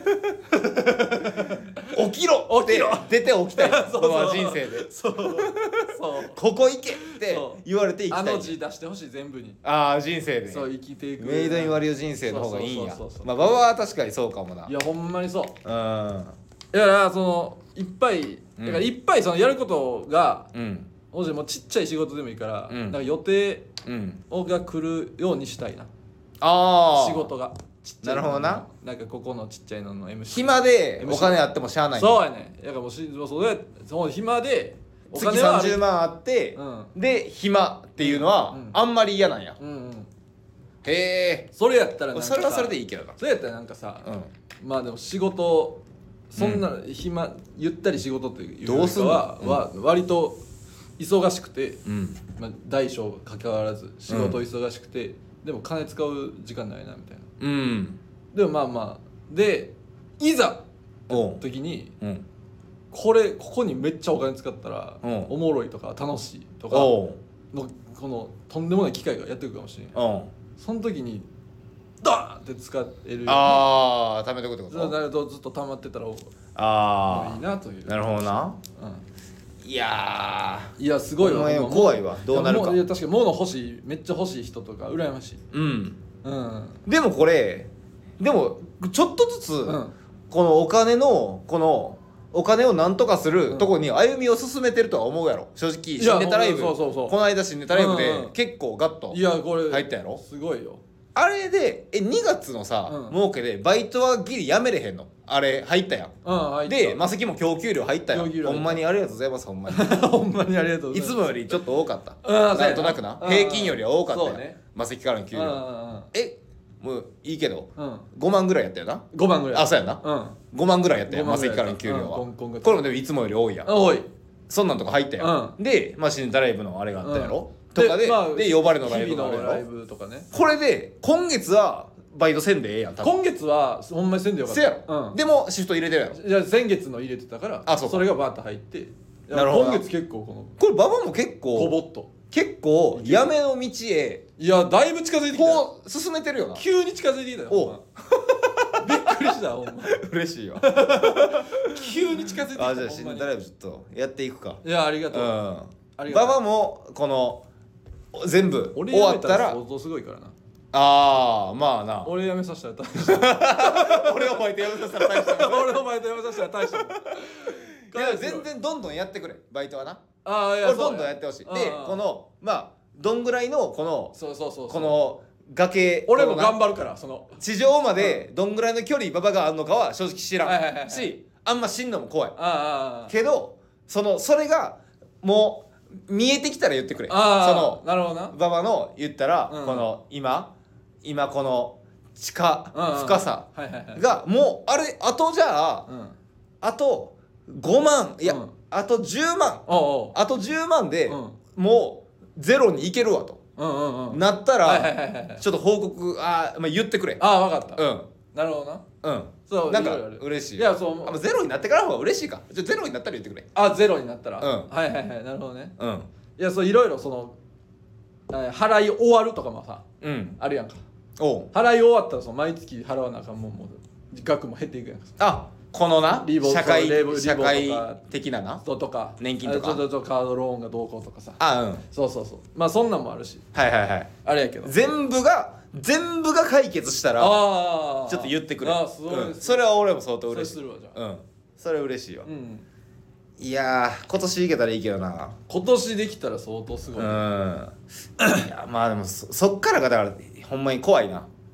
Speaker 2: あ起きろ
Speaker 1: 起きろ
Speaker 2: って出て起きたい
Speaker 1: そうそう
Speaker 2: この人生で
Speaker 1: そうそう
Speaker 2: ここ行けって
Speaker 1: そう
Speaker 2: 言われて生きたい
Speaker 1: あの字出してほしい全部に
Speaker 2: ああ人生で
Speaker 1: そう生きていく
Speaker 2: メイドインワリオ人生の方がいいんや
Speaker 1: そうそうそうそう
Speaker 2: まあ馬場は確かにそうかもない
Speaker 1: やほんまにそう
Speaker 2: うん
Speaker 1: だからそのいっぱいだからいっぱいそのやることが
Speaker 2: うん
Speaker 1: もしもちっちゃい仕事でもいいから、
Speaker 2: うん
Speaker 1: なんか予定
Speaker 2: うん
Speaker 1: をが来るようにしたいな
Speaker 2: ああ
Speaker 1: 仕事がちっちゃい
Speaker 2: なるほどな
Speaker 1: なんかここのちっちゃいのの エムシー
Speaker 2: 暇でお金あってもしゃあないんや
Speaker 1: そうやねだからもうしそれそう暇でお
Speaker 2: 月
Speaker 1: 金はある
Speaker 2: さんじゅうまんあって、
Speaker 1: うん
Speaker 2: で暇っていうのは、
Speaker 1: うん
Speaker 2: あんまり嫌なんや、
Speaker 1: うんうん
Speaker 2: へえ
Speaker 1: それやったらなんかさ
Speaker 2: それはそれでいいけどな
Speaker 1: それやったらなんかさ、
Speaker 2: うん
Speaker 1: まあでも仕事そんな暇、ゆったり仕事っていう
Speaker 2: どうすんの
Speaker 1: は、
Speaker 2: うん
Speaker 1: は割と忙しくて、
Speaker 2: うん
Speaker 1: まあ、大小関わらず仕事忙しくて、でも金使う時間ないなみたいな
Speaker 2: うん
Speaker 1: でもまあまあでいざ
Speaker 2: おう
Speaker 1: 時に
Speaker 2: うん
Speaker 1: これここにめっちゃお金使ったら
Speaker 2: うん
Speaker 1: おもろいとか楽しいとか
Speaker 2: おう
Speaker 1: のこのとんでもない機会がやってくるかもしれん
Speaker 2: うん
Speaker 1: その時にダーンって使えるように
Speaker 2: ああ貯めておくってこ
Speaker 1: そう
Speaker 2: と
Speaker 1: なるとずっと溜まってたらお
Speaker 2: あ
Speaker 1: いいなという
Speaker 2: あなるほどな
Speaker 1: うん
Speaker 2: いや
Speaker 1: いやすごい
Speaker 2: お前
Speaker 1: もう
Speaker 2: 怖いわどうなるか
Speaker 1: いやもいや確かに物欲しいめっちゃ欲しい人とか羨ましい
Speaker 2: ーうん
Speaker 1: うん
Speaker 2: でもこれでもちょっとずつ、
Speaker 1: うん
Speaker 2: このお金のこのお金をなんとかす
Speaker 1: うん
Speaker 2: るとこに歩みを進めてるとは思うやろ正直
Speaker 1: いや
Speaker 2: 新ネタライブ
Speaker 1: そうそうそう
Speaker 2: この間新ネタライブで
Speaker 1: うんうん
Speaker 2: 結構ガッと
Speaker 1: いやこれ
Speaker 2: 入ったやろ
Speaker 1: すごいよ
Speaker 2: あれでえにがつのさ、
Speaker 1: うん
Speaker 2: 儲けでバイトはギリやめれへんのあれ入ったやん
Speaker 1: うん入った
Speaker 2: でマセキも供給量入ったやん
Speaker 1: 供給量入った
Speaker 2: ほんまにありがとうございますほんまに
Speaker 1: ほんまにありがとうござ
Speaker 2: い
Speaker 1: います
Speaker 2: つもよりちょっと多かった
Speaker 1: うん
Speaker 2: なんとなくな
Speaker 1: そうやな
Speaker 2: 平均よりは多かったやん
Speaker 1: そうね
Speaker 2: マセキからの給料
Speaker 1: うん
Speaker 2: えもういいけど
Speaker 1: うんうん
Speaker 2: ごまんぐらいやったよな
Speaker 1: ごまんぐらい
Speaker 2: あそうやな
Speaker 1: うん
Speaker 2: ごまんぐらいやったよ
Speaker 1: ごまんぐらい
Speaker 2: マセキからの給料は
Speaker 1: うんこんこん
Speaker 2: これもでもいつもより多いやん
Speaker 1: おい
Speaker 2: そんなんとか入ったやんでまあ新ネタライブのあれがあったやろとかで
Speaker 1: まあ
Speaker 2: で呼ばれのライブ
Speaker 1: 日々のライ
Speaker 2: があるやろ
Speaker 1: ブとかね
Speaker 2: これで今月はバイトせんでええやん多分
Speaker 1: 今月はほんまにせんでよかった
Speaker 2: せやろ
Speaker 1: うん
Speaker 2: でもシフト入れてるやろ
Speaker 1: じゃあ先月の入れてたから
Speaker 2: あそうか
Speaker 1: それがバーッと入っていや
Speaker 2: なるほどな
Speaker 1: 今月結構この
Speaker 2: これ馬場も結
Speaker 1: コ
Speaker 2: 構
Speaker 1: ボッと
Speaker 2: 結構やめの道へ
Speaker 1: いやだいぶ近づいてきたよ
Speaker 2: こう進めてるよな
Speaker 1: 急に近づいてきたよ
Speaker 2: おう
Speaker 1: ほんまびっくりしたほんま
Speaker 2: 嬉しいわ
Speaker 1: 急に近づいてきた
Speaker 2: あじゃあ
Speaker 1: ほんまに
Speaker 2: 新ネタライブちょっとやっていくか
Speaker 1: いやありがとう
Speaker 2: うん
Speaker 1: ありがとう
Speaker 2: 馬場もこの全部
Speaker 1: 俺
Speaker 2: 終
Speaker 1: 辞めたら
Speaker 2: わったら
Speaker 1: 相当すごいからな
Speaker 2: ああまあな
Speaker 1: 俺辞めさせたら大した
Speaker 2: 俺お前とやめさせたら大したもん
Speaker 1: 俺の前と辞めさせたら大したもん
Speaker 2: いや全然どんどんやってくれバイトはな
Speaker 1: ああいや
Speaker 2: これどんどんやってほしいで
Speaker 1: うんうん
Speaker 2: このまあどんぐらいのこの
Speaker 1: そうそうそうそう
Speaker 2: この崖
Speaker 1: 俺も
Speaker 2: このな
Speaker 1: 頑張るからその
Speaker 2: 地上までどんぐらいの距離馬場があるのかは正直知ら
Speaker 1: はいはいはいはい
Speaker 2: んしあんま死んのも怖い
Speaker 1: ああ
Speaker 2: けどそのそれがもう見えてきたら言ってくれそ
Speaker 1: ああ
Speaker 2: の
Speaker 1: なるほどな
Speaker 2: 馬場の言ったら
Speaker 1: うん
Speaker 2: この今今この地下
Speaker 1: うんうん
Speaker 2: 深さ
Speaker 1: はいはいはい
Speaker 2: がもうあれあとじゃあ
Speaker 1: うん
Speaker 2: あとごまんいや
Speaker 1: うん
Speaker 2: あとじゅうまん
Speaker 1: おうおう
Speaker 2: あとじゅうまんで
Speaker 1: うん
Speaker 2: もうゼロにいけるわと
Speaker 1: うんうんうん
Speaker 2: なった
Speaker 1: はいはい
Speaker 2: ら
Speaker 1: はいはい
Speaker 2: ちょっと報告あーまあ言ってくれ
Speaker 1: ああ分かった
Speaker 2: うん
Speaker 1: なるほどな
Speaker 2: うん
Speaker 1: そう
Speaker 2: なんか
Speaker 1: いろいろある
Speaker 2: 嬉しい
Speaker 1: いやそう
Speaker 2: あもうゼロになってからの方が嬉しいかじゃあゼロになったら言ってくれ
Speaker 1: あゼロになったら
Speaker 2: うん
Speaker 1: はいはいはいなるほどね
Speaker 2: うん
Speaker 1: いやそういろいろそのえー払い終わるとかもさ
Speaker 2: うん
Speaker 1: あるやんか
Speaker 2: おう
Speaker 1: 払い終わったらその毎月払わなあかんもんも額も減っていくやんか
Speaker 2: あこのな
Speaker 1: リボ
Speaker 2: 社会
Speaker 1: そうリボリボ
Speaker 2: 社会
Speaker 1: とか
Speaker 2: 的なな
Speaker 1: とか
Speaker 2: 年金とか
Speaker 1: あちょっとカードローンがどうこうとかさ
Speaker 2: あうん
Speaker 1: そうそうそうまあそんなんもあるし
Speaker 2: はいはいはい
Speaker 1: あれやけど
Speaker 2: 全部が全部が解決したら
Speaker 1: ああ
Speaker 2: ちょっと言ってくれ
Speaker 1: ああすごい
Speaker 2: うん
Speaker 1: です
Speaker 2: それは俺も相当
Speaker 1: それ
Speaker 2: 嬉しい
Speaker 1: するわじゃあ
Speaker 2: うんそれは嬉しいわ
Speaker 1: うん
Speaker 2: いやー今年いけたらいいけどな
Speaker 1: 今年できたら相当すごい
Speaker 2: うんいやまあでもそそっからがだからほんまに怖いな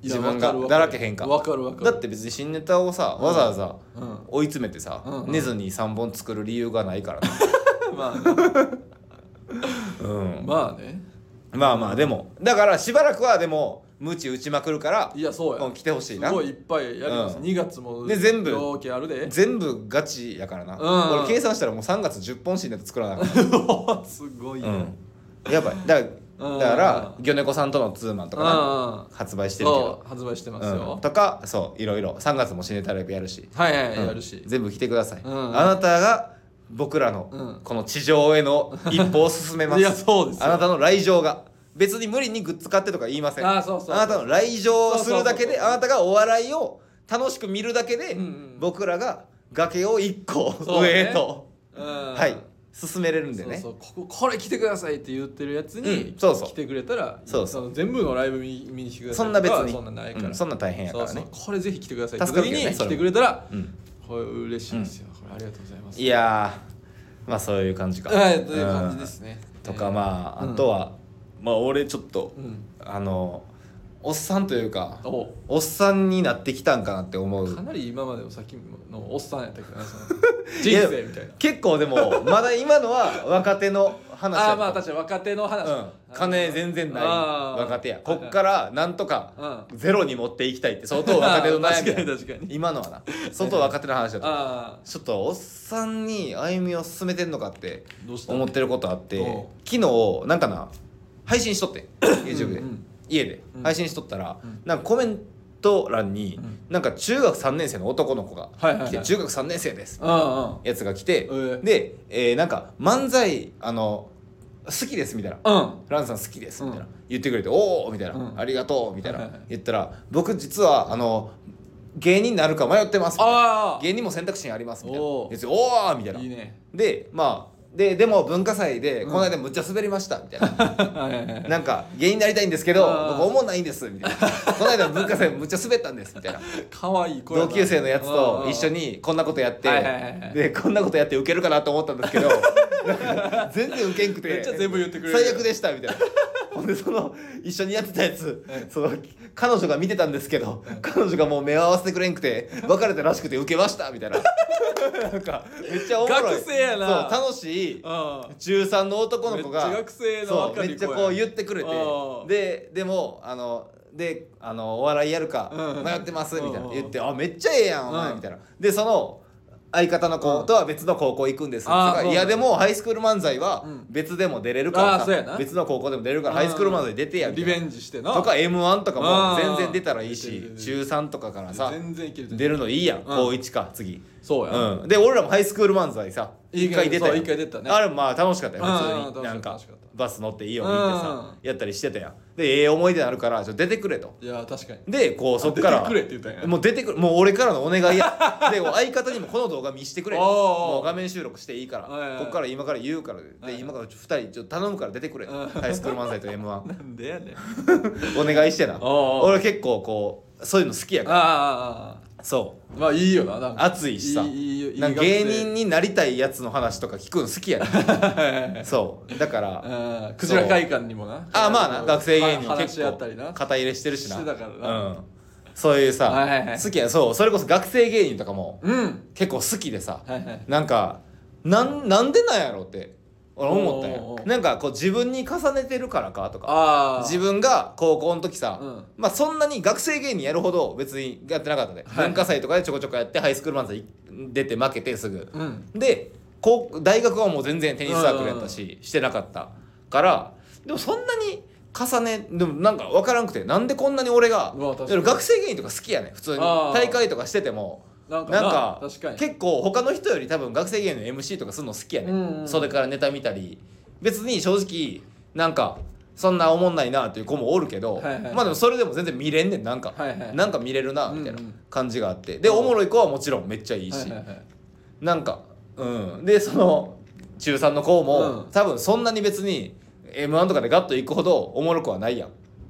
Speaker 2: 自分がだらけへんか。
Speaker 1: わかるわかる。
Speaker 2: だって別に新ネタをさ、わざわざ
Speaker 1: うん
Speaker 2: 追い詰めてさ、
Speaker 1: うんうん
Speaker 2: 寝ずにさんぼん作る理由がないからな
Speaker 1: まあね
Speaker 2: うん
Speaker 1: まあね
Speaker 2: まあまあでもだからしばらくはでもムチ打ちまくるから
Speaker 1: いやそうや
Speaker 2: うん来てほしいな。
Speaker 1: すごいいっぱいやります、
Speaker 2: うん
Speaker 1: にがつも
Speaker 2: で全部
Speaker 1: ロケあるで
Speaker 2: 全部ガチやからな、
Speaker 1: うん
Speaker 2: 俺計算したらもうさんがつじゅっぽん新ネタ作らなあかん
Speaker 1: すごいね、
Speaker 2: うんやばいだから
Speaker 1: うん
Speaker 2: だから魚猫さんとのツーマンとか
Speaker 1: うん
Speaker 2: な発売してるけど
Speaker 1: そう発売してますよ、
Speaker 2: うん、とかそういろいろさんがつも新ネタライブやるし、
Speaker 1: はいはい、
Speaker 2: うん
Speaker 1: やるし
Speaker 2: 全部来てください、
Speaker 1: うん
Speaker 2: あなたが僕らの
Speaker 1: うん
Speaker 2: この地上への一歩を進めます
Speaker 1: いやそうですよ
Speaker 2: あなたの来場が別に無理にグッズ買ってとか言いません。
Speaker 1: あそうそうそう
Speaker 2: あなたの来場をするだけ
Speaker 1: そうそうそうそう
Speaker 2: であなたがお笑いを楽しく見るだけで、
Speaker 1: うんうん
Speaker 2: 僕らが崖を一個
Speaker 1: そうね
Speaker 2: 上へと、
Speaker 1: うん
Speaker 2: はい進めれるんでね。
Speaker 1: そうそうこここれ来てくださいって言ってるやつに、
Speaker 2: うんそうそう
Speaker 1: 来てくれたら
Speaker 2: そうそう
Speaker 1: の全部のライブ見見に来てください
Speaker 2: そんな別に
Speaker 1: そんなないから、
Speaker 2: うんそんな大変やからね。
Speaker 1: そうそうこれぜひ来てくださいって
Speaker 2: 助かる
Speaker 1: 時に来
Speaker 2: けどねそれも
Speaker 1: てくれたら、
Speaker 2: うん
Speaker 1: これ嬉しいですよ、これありがとうございます
Speaker 2: いやーまあそういう感じか。
Speaker 1: はいという感じですね、
Speaker 2: うんとかまあ、
Speaker 1: うん
Speaker 2: あとはまあ俺ちょっと、
Speaker 1: うん
Speaker 2: あのおっさんというか
Speaker 1: お
Speaker 2: おっさんになってきたんかなって思う。
Speaker 1: かなり今までのさっきのおっさんやったけどねその人生みたいな
Speaker 2: 結構でもまだ今のは若手の話や
Speaker 1: ああまあ確かに若手の話、
Speaker 2: うん、金全然ない
Speaker 1: あー
Speaker 2: 若手やこっからなんとか
Speaker 1: うん
Speaker 2: ゼロに持っていきたいって相当若手の悩み
Speaker 1: 確か
Speaker 2: や
Speaker 1: に確かに
Speaker 2: 今のはな相当若手の話だと
Speaker 1: あ
Speaker 2: ちょっとおっさんに歩みを進めてんのかって
Speaker 1: あどうした
Speaker 2: 思ってることあって
Speaker 1: おう
Speaker 2: 昨日なんかな配信しとって YouTube で
Speaker 1: うんうん
Speaker 2: 家で
Speaker 1: うん
Speaker 2: 配信しとったら
Speaker 1: うん
Speaker 2: なんかコメント欄に
Speaker 1: うん
Speaker 2: なんか中学さんねん生の男の子が
Speaker 1: はいはいはい
Speaker 2: 来て中学さんねん生です
Speaker 1: あ
Speaker 2: やつが来て
Speaker 1: ええ
Speaker 2: でえーなんか漫才あの好きですみたいな
Speaker 1: あうん
Speaker 2: ランさん好きですみたいな、
Speaker 1: うん
Speaker 2: 言ってくれておおみたいな、
Speaker 1: うん
Speaker 2: ありがとうみたいな、
Speaker 1: はいはいはい
Speaker 2: 言ったら僕実はあの芸人になるか迷ってますみたいな
Speaker 1: ああ
Speaker 2: 芸人も選択肢にありますみたいな
Speaker 1: おー
Speaker 2: 言っておおみたいない
Speaker 1: いね
Speaker 2: でまあででも文化祭で
Speaker 1: うん
Speaker 2: この間むっちゃ滑りましたみたいな、
Speaker 1: はいはいはい
Speaker 2: なんか芸人になりたいんですけど
Speaker 1: あー
Speaker 2: 僕思んないんですみたいなこの間文化祭むっちゃ滑ったんですみたいな
Speaker 1: 可愛い子やな
Speaker 2: 同級生のやつと一緒にこんなことやって、
Speaker 1: はいはいはいはい
Speaker 2: でこんなことやってウケるかなと思ったんですけどなんか全然ウケんくて
Speaker 1: めっちゃ全部言ってくれる
Speaker 2: 最悪でしたみたいなほんでその一緒にやってたやつその彼女が見てたんですけど彼女がもう目を合わせてくれんくて別れたらしくてウケましたみたいななんかめっちゃおもろい
Speaker 1: 学生やな
Speaker 2: そう楽しい
Speaker 1: あ
Speaker 2: 中さんの男の子が
Speaker 1: めっちゃ学生の
Speaker 2: そう
Speaker 1: 若い子や
Speaker 2: めっちゃこう言ってくれて
Speaker 1: あー
Speaker 2: ででもあのであのお笑いやるか
Speaker 1: うん
Speaker 2: 迷ってますみたいな
Speaker 1: うん
Speaker 2: 言ってあめっちゃええやんお前
Speaker 1: うん
Speaker 2: みたいなでその相方の子とは別の高校行くんです
Speaker 1: あーそう
Speaker 2: いやでもハイスクール漫才は
Speaker 1: うん
Speaker 2: 別でも出れるからさ
Speaker 1: あーそうやな
Speaker 2: 別の高校でも出れるからハイスクール漫才出てやみたいな
Speaker 1: リベンジしてな
Speaker 2: とか エムワン とかも
Speaker 1: あー
Speaker 2: 全然出たらいいし
Speaker 1: 出てる出てる
Speaker 2: 中さんとかからさ
Speaker 1: 全然いける
Speaker 2: 出るのいいやん
Speaker 1: ん
Speaker 2: 高いちか次
Speaker 1: そうや
Speaker 2: うんで俺らもハイスクール漫才さ
Speaker 1: いい
Speaker 2: 一回出たやん
Speaker 1: そう一回出たね
Speaker 2: あれまあ楽しかったよ
Speaker 1: うん
Speaker 2: 普
Speaker 1: うん
Speaker 2: 通になんか
Speaker 1: 楽しかった
Speaker 2: バス乗っていいよ行ってさ
Speaker 1: う
Speaker 2: やったりしてたやんでええ思い出になるからちょっと出てくれと
Speaker 1: いや確かに
Speaker 2: でこうそっから
Speaker 1: 出てくれって言ったんや
Speaker 2: もう出てくるもう俺からのお願いやで相方にもこの動画見してくれ
Speaker 1: おー
Speaker 2: もう画面収録していいから
Speaker 1: はいはいはい
Speaker 2: こっから今から言うからで
Speaker 1: はいはい
Speaker 2: 今からふたりちょっと頼むから出てくれ
Speaker 1: うん
Speaker 2: ハイスクール漫才と エムワン
Speaker 1: なんでやねん
Speaker 2: お願いしてな
Speaker 1: おー
Speaker 2: 俺結構こうそういうの好きやから
Speaker 1: ああ
Speaker 2: そう
Speaker 1: まあいいよななんか
Speaker 2: 熱いしさ
Speaker 1: いいいいいい
Speaker 2: なんか芸人になりたいやつの話とか聞くの好きやねそうだから
Speaker 1: うんクジラ会館にもな
Speaker 2: あまあな学生芸人も
Speaker 1: 話
Speaker 2: 結構
Speaker 1: し合ったりな
Speaker 2: 肩入れしてるしな
Speaker 1: してたからな
Speaker 2: うんそういうさ、
Speaker 1: はいはいはい
Speaker 2: 好きやそうそれこそ学生芸人とかも
Speaker 1: うん
Speaker 2: 結構好きでさ、
Speaker 1: はいはい
Speaker 2: なんかなんなんでなんやろって俺思ったん
Speaker 1: おうおうおう
Speaker 2: よなんかこう自分に重ねてるからかとか
Speaker 1: ああ
Speaker 2: 自分が高校の時さ、
Speaker 1: うん
Speaker 2: まあそんなに学生芸人やるほど別にやってなかったね、
Speaker 1: はい
Speaker 2: 文化祭とかでちょこちょこやってハイスクール漫才出て負けてすぐ、
Speaker 1: うん
Speaker 2: でこう大学はもう全然テニスサークルやったし、してなかったからでもそんなに重ねでもなんか分からんくてなんでこんなに俺が
Speaker 1: うわ確かに
Speaker 2: 学生芸人とか好きやねん普通に
Speaker 1: あー
Speaker 2: 大会とかしてても
Speaker 1: なんか
Speaker 2: なんか
Speaker 1: 確かに
Speaker 2: 結構他の人より多分学生芸人の エムシー とかするの好きやね、
Speaker 1: うんうん
Speaker 2: 袖からネタ見たり別に正直なんかそんなおもんないなっていう子もおるけど、
Speaker 1: はいはい
Speaker 2: まあでもそれでも全然見れんねんなんか、
Speaker 1: はいはい
Speaker 2: なんか見れるなみたいな
Speaker 1: うんうん
Speaker 2: 感じがあってでおもろい子はもちろんめっちゃいいし、
Speaker 1: はいはいはい
Speaker 2: なんかうんでその中さんの子も、
Speaker 1: うん
Speaker 2: 多分そんなに別に エムワン とかでガッといくほどおもろくはないやん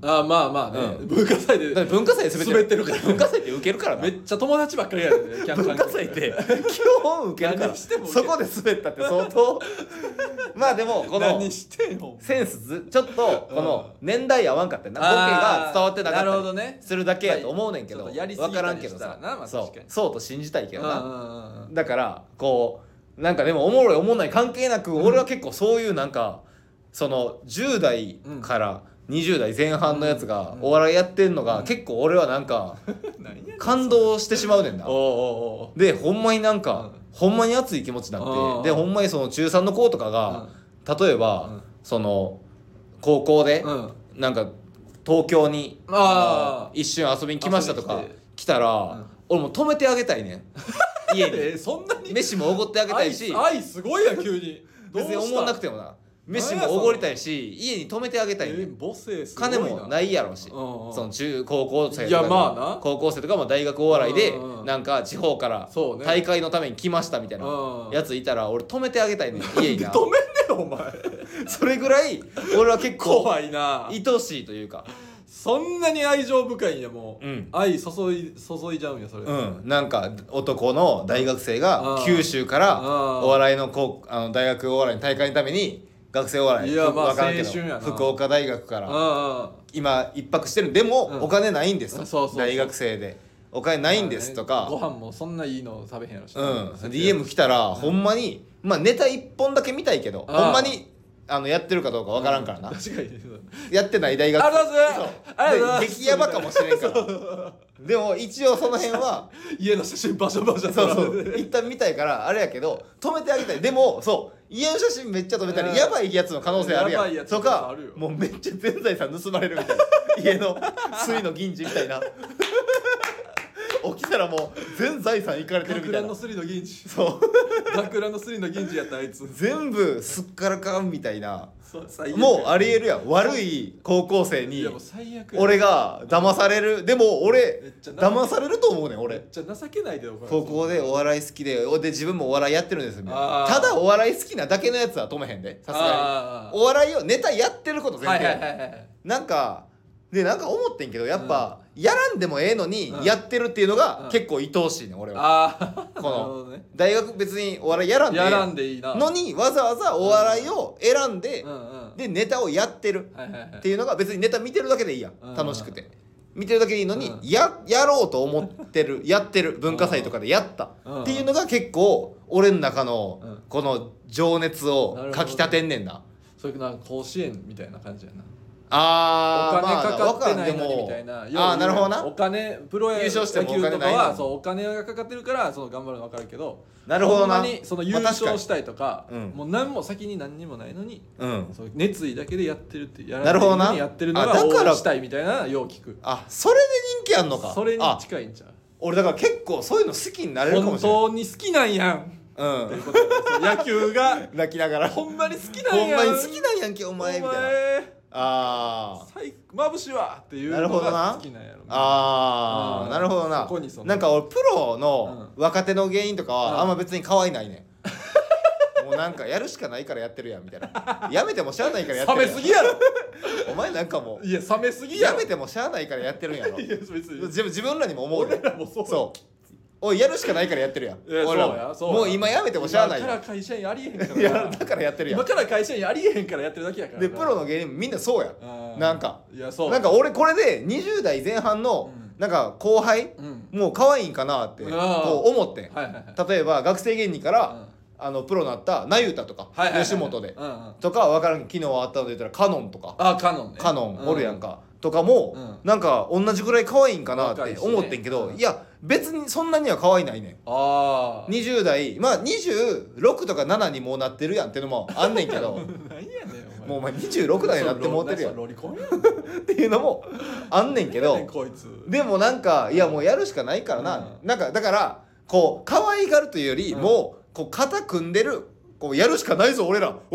Speaker 1: ああまあまあね、
Speaker 2: うん
Speaker 1: 文化祭で
Speaker 2: だって文化祭で
Speaker 1: 滑ってるから
Speaker 2: 文化祭って受けるからな
Speaker 1: めっちゃ友達ばっかりやでねキャン
Speaker 2: 文化祭って基本受けるから
Speaker 1: 何しても受ける
Speaker 2: そこで滑ったって相当まあでもこの
Speaker 1: 何してんの
Speaker 2: センスずちょっとこの年代合わんかったよなボケが伝わってなか
Speaker 1: なるほ
Speaker 2: ったり
Speaker 1: どね
Speaker 2: するだけやと思うねんけど
Speaker 1: ちょっとやりすぎ
Speaker 2: 分からん
Speaker 1: たりした
Speaker 2: けどさ
Speaker 1: らなまあ
Speaker 2: そう
Speaker 1: 確かに
Speaker 2: そうと信じたいけどな
Speaker 1: うんうんうんうん
Speaker 2: だからこうなんかでもおもろいおもんない関係なく俺は結構そういうなんかそのじゅう代からにじゅう代前半のやつがお笑いやってんのが結構俺はなんか
Speaker 1: 何やねん
Speaker 2: 感動してしまうねんな
Speaker 1: おうおうおう
Speaker 2: でほんまになんかほんまに熱い気持ちにな
Speaker 1: うん
Speaker 2: ってでほんまにその中さんの子とかが例えば
Speaker 1: うん
Speaker 2: その高校で
Speaker 1: うん
Speaker 2: なんか東京に
Speaker 1: あー
Speaker 2: 一瞬遊びに来ましたとか
Speaker 1: 遊びに来て
Speaker 2: 来たら
Speaker 1: ん
Speaker 2: 俺もう止めてあげたいねん家に
Speaker 1: えそんなに
Speaker 2: 飯もおごってあげたいし
Speaker 1: 愛愛すごいやん急に
Speaker 2: 別に思んなくてもな飯もおごりたいし家に泊めてあげたいねん
Speaker 1: え母性すごいな
Speaker 2: 金もないやろうし
Speaker 1: うんうん
Speaker 2: その中高校生
Speaker 1: いや
Speaker 2: とかでも
Speaker 1: まあな
Speaker 2: 高校生とかも大学お笑いで
Speaker 1: うんうん
Speaker 2: なんか地方から
Speaker 1: そうね
Speaker 2: 大会のために来ましたみたいな
Speaker 1: うん
Speaker 2: やついたら俺泊めてあげたいねん家にな
Speaker 1: 止めんねよお前
Speaker 2: それぐらい俺は結構
Speaker 1: 怖いな
Speaker 2: 愛しいというか
Speaker 1: そんなに愛情深いんやもう、
Speaker 2: うん
Speaker 1: 愛注い注いじゃうんやそれ、
Speaker 2: うんなんか男の大学生が
Speaker 1: うん
Speaker 2: 九州から
Speaker 1: うん
Speaker 2: お笑いのこうあの大学お笑いの大会のために学生お笑い
Speaker 1: いやまあ
Speaker 2: わからんけど
Speaker 1: 青春やな
Speaker 2: 福岡大学から
Speaker 1: あ
Speaker 2: 今一泊してるでも
Speaker 1: うん
Speaker 2: お金ないんですと
Speaker 1: そうそうそう
Speaker 2: 大学生でお金ないんですとか
Speaker 1: ご飯もそんないいの食べへんやろしな、
Speaker 2: うん ディーエム 来たらほんまにまあネタ一本だけ見たいけど
Speaker 1: あー
Speaker 2: ほんまにあのやってるかどうかわからんからな
Speaker 1: 確かに
Speaker 2: やってない大学
Speaker 1: ありがとうございます
Speaker 2: そう
Speaker 1: ありがとうございます
Speaker 2: で激ヤバかもしれんからでも一応その辺は
Speaker 1: 家の写真バシャバシャ
Speaker 2: そうそう一旦見たいからあれやけど止めてあげたいでもそう家の写真めっちゃ止めたら
Speaker 1: うん
Speaker 2: やばいやつの可能性あるや
Speaker 1: やばいやつ
Speaker 2: んとか
Speaker 1: あるよ
Speaker 2: もうめっちゃ全財産盗まれるみたいな家の水の銀次みたいな起きたらもう全財産いかれてるみたいな
Speaker 1: 学ランのスリの銀次
Speaker 2: そう
Speaker 1: 学ランのスリの銀次やったあいつ
Speaker 2: 全部すっからかんみたいな
Speaker 1: そう最悪
Speaker 2: もうありえるやん悪い高校生に
Speaker 1: いやもう最悪や
Speaker 2: 俺が騙されるでも
Speaker 1: め
Speaker 2: 俺
Speaker 1: っちゃ
Speaker 2: 騙されると思うねん
Speaker 1: め
Speaker 2: 俺
Speaker 1: っちゃ情けないでよこれ
Speaker 2: 高校でお笑い好きでで自分もお笑いやってるんですみたいな
Speaker 1: あー
Speaker 2: ただお笑い好きなだけのやつは止めへんでさすが
Speaker 1: あー
Speaker 2: にお笑いをネタやってること前提、
Speaker 1: はいはいはいはい
Speaker 2: なんかでなんか思ってんけどやっぱ、やらんでもええのに
Speaker 1: うん
Speaker 2: やってるっていうのが
Speaker 1: うん
Speaker 2: 結構愛おしいねん俺は
Speaker 1: ああ
Speaker 2: この
Speaker 1: なるほどね
Speaker 2: 大学別にお笑いやらんでええ
Speaker 1: やらんでいいな
Speaker 2: のにわざわざお笑いを選んで、
Speaker 1: うんうん
Speaker 2: でネタをやってる
Speaker 1: はいはいはい
Speaker 2: っていうのが別にネタ見てるだけでいいやん
Speaker 1: うん
Speaker 2: 楽しくて見てるだけでいいのに、
Speaker 1: うん
Speaker 2: ややろうと思ってるやってる文化祭とかでやった
Speaker 1: うん
Speaker 2: っていうのが結構俺の中の
Speaker 1: うん
Speaker 2: この情熱をかきたてんねんな
Speaker 1: それなんか甲子園みたいな感じやな
Speaker 2: あー
Speaker 1: お金かかってないのに
Speaker 2: まあ
Speaker 1: みたいな、
Speaker 2: あーなるほどな
Speaker 1: お金プロ野
Speaker 2: 優勝しても
Speaker 1: 野球とか
Speaker 2: お金ないのに
Speaker 1: はそうお金がかかってるからその頑張るの分かるけど
Speaker 2: なるほどな
Speaker 1: ほんまにその優
Speaker 2: まあ確かに
Speaker 1: 勝したいとか、
Speaker 2: うん
Speaker 1: もう何も先に何にもないのに
Speaker 2: うん
Speaker 1: そう熱意だけでやってるってやら
Speaker 2: なるほどな
Speaker 1: ないのにやってるのが
Speaker 2: あだから
Speaker 1: 応援したいみたいなよう聞く
Speaker 2: あそれで人気あんのか
Speaker 1: それに
Speaker 2: あ
Speaker 1: 近いんちゃう
Speaker 2: 俺だから結構そういうの好きになれるかも
Speaker 1: 本
Speaker 2: しれない
Speaker 1: 当に好きなんやん
Speaker 2: うん
Speaker 1: っていうことだねそう野球が
Speaker 2: 泣きながら
Speaker 1: ほんまに好きなん
Speaker 2: ほん
Speaker 1: や
Speaker 2: まに好きなんやんけお前みたいな
Speaker 1: お前
Speaker 2: あー
Speaker 1: 最眩しいわっていう
Speaker 2: なる
Speaker 1: の
Speaker 2: ほどな
Speaker 1: が好きなんやろ
Speaker 2: あー
Speaker 1: うん
Speaker 2: なるほどな
Speaker 1: そこにその
Speaker 2: なんか俺プロの若手の芸人とか
Speaker 1: うん
Speaker 2: はあんま別に可愛いないねんもうなんかやるしかないからやってるやんみたいなやめてもしゃあないからやって
Speaker 1: 冷
Speaker 2: るやん
Speaker 1: めすぎやろ
Speaker 2: お前なんかもう
Speaker 1: いや冷めすぎやろ
Speaker 2: やめてもしゃあないからやってるんやろ
Speaker 1: いや別に
Speaker 2: 自分自分らにも思う
Speaker 1: 俺
Speaker 2: で
Speaker 1: らもそう
Speaker 2: そうおいやるしかないからやってるやん
Speaker 1: いやそう
Speaker 2: 俺らも
Speaker 1: やそうや
Speaker 2: もう今やめてもしゃあない
Speaker 1: 今から
Speaker 2: や
Speaker 1: 会社員ありえへんから
Speaker 2: んいやだからやってるやん
Speaker 1: 今から会社員ありえへんからやってるだけやから
Speaker 2: でプロの芸人みんなそうや
Speaker 1: うん
Speaker 2: なんか
Speaker 1: いやそう
Speaker 2: なんか俺これでにじゅう代前半の
Speaker 1: うん
Speaker 2: なんか後輩
Speaker 1: うん
Speaker 2: もう可愛いんかなって
Speaker 1: うん
Speaker 2: こう思ってん
Speaker 1: はいはいはい
Speaker 2: 例えば学生芸人から
Speaker 1: うん
Speaker 2: あのプロになった那由他とか
Speaker 1: はいはいはい
Speaker 2: 吉本で
Speaker 1: うんうん
Speaker 2: とかは分からん昨日あったので言ったらカノンとか
Speaker 1: あカノンね
Speaker 2: カノンおるやんかとかも
Speaker 1: うん
Speaker 2: なんか同じぐらい可愛いんかなって
Speaker 1: 若いしね
Speaker 2: 思ってんけど
Speaker 1: うん
Speaker 2: いや別にそんなには可愛いないねん
Speaker 1: ああ
Speaker 2: にじゅう代まあにじゅうろくとかななにもうなってるやんってのもあんねんけど
Speaker 1: 何やねん
Speaker 2: もうお前にじゅうろく代になってもうてるやん
Speaker 1: ロリコンやん
Speaker 2: っていうのもあんねんけど
Speaker 1: こいつ
Speaker 2: でもなんかいやもうやるしかないからな、
Speaker 1: う
Speaker 2: なんかだからこう可愛がるというより、
Speaker 1: うん
Speaker 2: もうこう肩組んでるこうやるしかないぞ俺らおうっ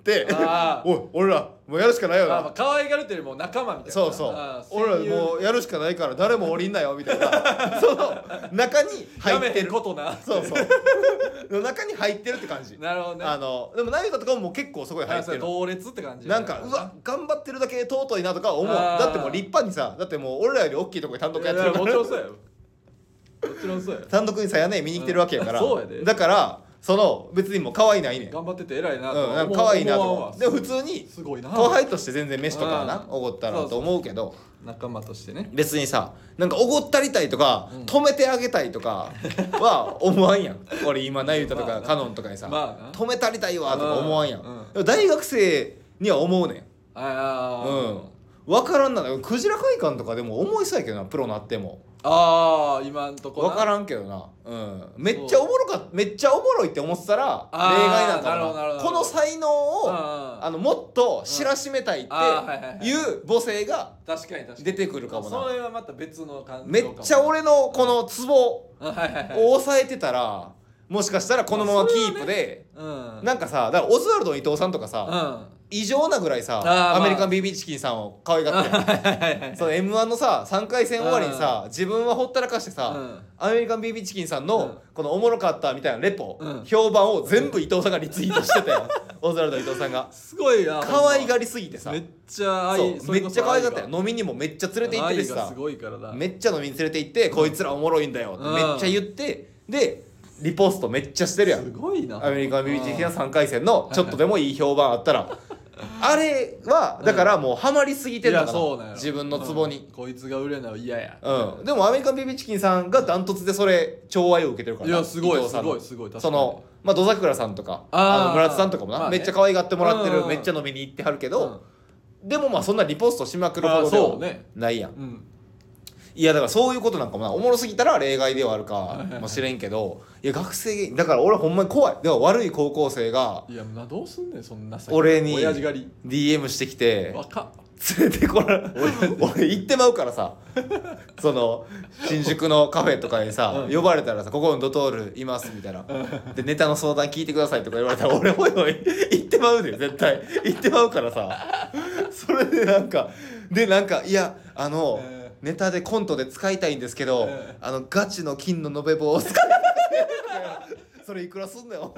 Speaker 2: って
Speaker 1: あ
Speaker 2: おい俺らもうやるしかないよ
Speaker 1: あ、まあ、
Speaker 2: な
Speaker 1: 可愛がるっていうよりも仲間みたいな。
Speaker 2: そうそう
Speaker 1: あー
Speaker 2: 俺ら
Speaker 1: 戦友
Speaker 2: もうやるしかないから誰も降りんなよみたいなその中に入
Speaker 1: やめへ
Speaker 2: ってる
Speaker 1: んことな。
Speaker 2: そうそうの中に入ってるって感じ
Speaker 1: なるほどね。
Speaker 2: あのでもナユタとかももう結構そこに入
Speaker 1: あ
Speaker 2: ってる
Speaker 1: それ同列って感じ。
Speaker 2: なんかうわ頑張ってるだけ尊いなとか思う
Speaker 1: あー
Speaker 2: だってもう立派にさだってもう俺らより大きいとこで単独やってる
Speaker 1: いや
Speaker 2: から
Speaker 1: もちろんそうやよ。もちろんそうや。
Speaker 2: 単独にさやね見に来てるわけやから、
Speaker 1: うんそうやで
Speaker 2: だからその別にもう可愛いないねん
Speaker 1: 頑張ってて偉いなと
Speaker 2: うん、なん
Speaker 1: 思う
Speaker 2: か可愛いなと
Speaker 1: 思わんわ
Speaker 2: 思うでも普通に
Speaker 1: すごいな。
Speaker 2: 後輩として全然飯とかはな
Speaker 1: うん
Speaker 2: おごったらと思うけど
Speaker 1: 仲間としてね。
Speaker 2: 別にさなんかおごったりたいとか、
Speaker 1: うん
Speaker 2: 止めてあげたいとかは思わんやん俺今ナユタとか
Speaker 1: まあな
Speaker 2: カノンとかにさ、
Speaker 1: まあな
Speaker 2: 止めたりたいわとか思わんやん、
Speaker 1: うんうん
Speaker 2: でも大学生には思うねん
Speaker 1: ああ、
Speaker 2: うん分からんなクジラ会館とかでも思いそうやけどなプロなっても
Speaker 1: ああ今んとこな
Speaker 2: 分からんけどな、うん、めっちゃおもろかめっちゃおもろいって思ってたら例
Speaker 1: あー
Speaker 2: 外なんか
Speaker 1: なるほどなるほど
Speaker 2: もなこの才能を
Speaker 1: あ
Speaker 2: あのもっと知らしめたいって
Speaker 1: あーはいはいはい
Speaker 2: いう母性が
Speaker 1: 確かに確かに
Speaker 2: 出てくるかもな
Speaker 1: それはまた別の感じ
Speaker 2: めっちゃ俺のこのツボ
Speaker 1: はいはいはい
Speaker 2: を抑えてたらもしかしたらこのままキープで
Speaker 1: うん
Speaker 2: なんかさだからオズワルドの伊藤さんとかさ
Speaker 1: うん
Speaker 2: 異常なぐらいさ
Speaker 1: あーまあ
Speaker 2: アメリカン ビービー チキンさんを可愛がってるその エムワン のささんかい戦終わりにさ自分はほったらかしてさ、
Speaker 1: うん
Speaker 2: アメリカン ビービー チキンさん
Speaker 1: うん
Speaker 2: のこのおもろかったみたいなレポ、
Speaker 1: うん
Speaker 2: 評判を全部伊藤さんがリツイートしてたよオズワルド伊藤さんが
Speaker 1: すごいな
Speaker 2: 可愛がりすぎてさ
Speaker 1: めっちゃ愛
Speaker 2: そうめっちゃ可愛がったよ
Speaker 1: の
Speaker 2: 飲みにもめっちゃ連れて行ってるしさ
Speaker 1: 愛がすごいからな
Speaker 2: めっちゃ飲みに連れて行って、こいつらおもろいんだよって
Speaker 1: うん
Speaker 2: めっちゃ言ってでリポストめっちゃしてるや
Speaker 1: す
Speaker 2: ん
Speaker 1: ごいな
Speaker 2: アメリカン ビービー チキンのさんかい戦のちょっとでもいい評判あったらあれはだからもうハマりすぎて
Speaker 1: い
Speaker 2: るのか
Speaker 1: やそうなんやろ
Speaker 2: な自分のツボに
Speaker 1: うんこいつが売れないの嫌や
Speaker 2: うん、でもアメリカン ビービー チキンさんがダントツでそれ寵愛を受けてるからない
Speaker 1: やすごい
Speaker 2: 伊藤さんの
Speaker 1: すごいすごい確かに
Speaker 2: そのまあ土桜さんとか
Speaker 1: あー
Speaker 2: あの村田さんとかもな、
Speaker 1: まあね
Speaker 2: めっちゃ可愛がってもらってる、
Speaker 1: うん
Speaker 2: めっちゃ飲みに行ってはるけ
Speaker 1: うん
Speaker 2: ど、でもまあそんなリポストしまくるほどでは
Speaker 1: あーそうね
Speaker 2: ないやん、
Speaker 1: うん
Speaker 2: いやだからそういうことなんかもなおもろすぎたら例外ではあるかもしれんけどいや学生だから俺ほんまに怖いでも悪い高校生が
Speaker 1: いやなどうすんねんそんなさ
Speaker 2: 俺に
Speaker 1: 親父狩り
Speaker 2: ディーエム してきて
Speaker 1: 若っ
Speaker 2: 連れてこら俺行ってまうからさその新宿のカフェとかにさ、
Speaker 1: うん
Speaker 2: 呼ばれたらさ「ここのドトールいます」みたいなでネタの相談聞いてくださいとか言われたら俺おいおい行ってまうで絶対行ってまうからさそれでなんかでなんかいやあの、
Speaker 1: えー
Speaker 2: ネタでコントで使いたいんですけど、
Speaker 1: え
Speaker 2: あのガチの金の延べ棒を使いたいそれいくらすんだよ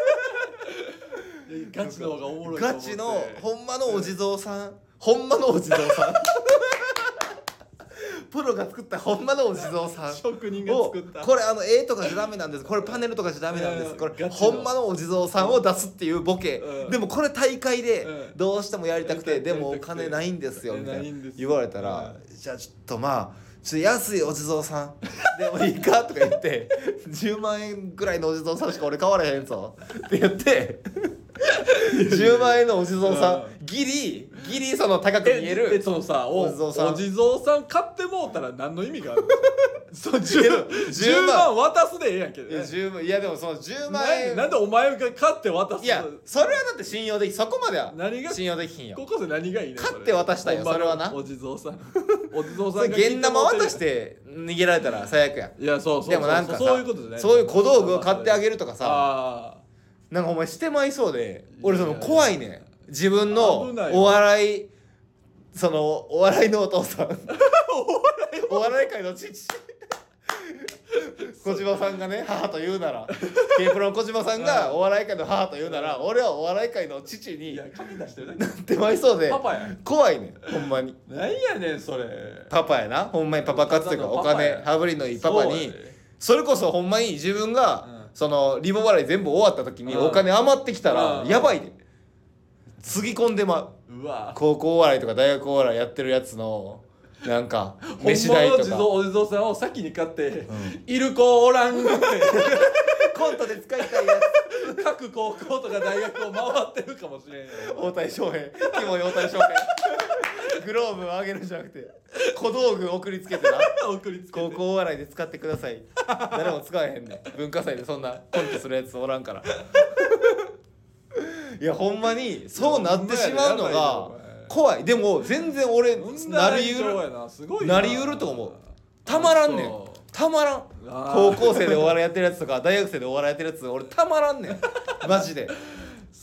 Speaker 1: ガチの方がおもろいと思って
Speaker 2: ガチのほんまのお地蔵さんほんまのお地蔵さんプロが作ったほんまのお地蔵さん
Speaker 1: 職人が
Speaker 2: を
Speaker 1: 作った
Speaker 2: これあの絵とかじゃダメなんですこれパネルとかじゃダメなんです、
Speaker 1: うん
Speaker 2: これ
Speaker 1: ガチの
Speaker 2: ほんまのお地蔵さんを出すっていうボケ、
Speaker 1: うん
Speaker 2: でもこれ大会で
Speaker 1: うん
Speaker 2: どうしてもやりたくて、
Speaker 1: やりたい
Speaker 2: でもお
Speaker 1: やりたくて
Speaker 2: 金ないんですよみたいな
Speaker 1: ないんです
Speaker 2: 言われたら、
Speaker 1: う
Speaker 2: じゃあちょっとまあちょっと安いお地蔵さんでもいいかとか言ってじゅうまんえんぐらいのお地蔵さんしか俺買われへんぞって言ってじゅうまんえんのお地蔵さんギリギリその高く見え
Speaker 1: え
Speaker 2: る
Speaker 1: そのさお
Speaker 2: お地蔵さん
Speaker 1: お地蔵さん買ってもうたら何の意味があるのそう 10,
Speaker 2: いや
Speaker 1: じゅうまん渡すでええやんけど
Speaker 2: いや
Speaker 1: ね
Speaker 2: じゅうまんいやでもそのじゅうまん
Speaker 1: なん
Speaker 2: 円
Speaker 1: でなんでお前が買って渡す
Speaker 2: いやそれはだって信用できそこまでは
Speaker 1: 何が
Speaker 2: 信用できひんよ
Speaker 1: 高校生何がいいねん
Speaker 2: 買って渡したいよ
Speaker 1: ほんまの
Speaker 2: それはな
Speaker 1: お地蔵さんお地蔵
Speaker 2: それ
Speaker 1: さんが聞いて
Speaker 2: 現生
Speaker 1: もうてる
Speaker 2: 渡して逃げられたら最悪や
Speaker 1: いやそうそうそう
Speaker 2: でもなんかさ
Speaker 1: そういうことじゃない
Speaker 2: そういう小道具を買ってあげるとかさ
Speaker 1: あ
Speaker 2: なんかお前してまいそうで
Speaker 1: いや
Speaker 2: 俺その怖いねん自分の
Speaker 1: 危ないわ
Speaker 2: お笑いそのお笑いのお父さんお笑い界の父小島さんがね母と言うなら K プロの小島さんがお笑い界の母と言うなら俺はお笑い界の父
Speaker 1: ーい
Speaker 2: に
Speaker 1: や紙出してる
Speaker 2: なってまいそうで
Speaker 1: パパやん
Speaker 2: 怖いねんほんまに
Speaker 1: なんやねんそれ
Speaker 2: パパやなほんまにパパ活というかお金
Speaker 1: パパや
Speaker 2: 羽振りのいいパパに
Speaker 1: そうやで
Speaker 2: それこそほんまに自分が、
Speaker 1: うん
Speaker 2: そのリボ払い全部終わった時に
Speaker 1: うん
Speaker 2: お金余ってきたら
Speaker 1: うん
Speaker 2: やばいでつぎ込んでまう
Speaker 1: うわ
Speaker 2: 高校お笑いとか大学お笑いやってるやつのなんか飯
Speaker 1: 本
Speaker 2: 代とか
Speaker 1: 物の地蔵お地蔵さんを先に買って、
Speaker 2: ん
Speaker 1: いる子おらんって
Speaker 2: コントで使いたいや
Speaker 1: 各高校とか大学を回ってるかもしれんよ
Speaker 2: つ大谷翔平キモい大谷翔平グローブをあげるんじゃなくて小道具送りつけてな
Speaker 1: 送りつけて
Speaker 2: 高校お笑いで使ってください誰も使えへんねん文化祭でそんなコントするやつおらんからいやほんまにそうなってしまうのが怖いでも全然俺なりうる
Speaker 1: る
Speaker 2: なりうると思うたまらんねんたまらん
Speaker 1: あー
Speaker 2: 高校生でお笑いやってるやつとか大学生でお笑いやってるやつ俺たまらんねんマジで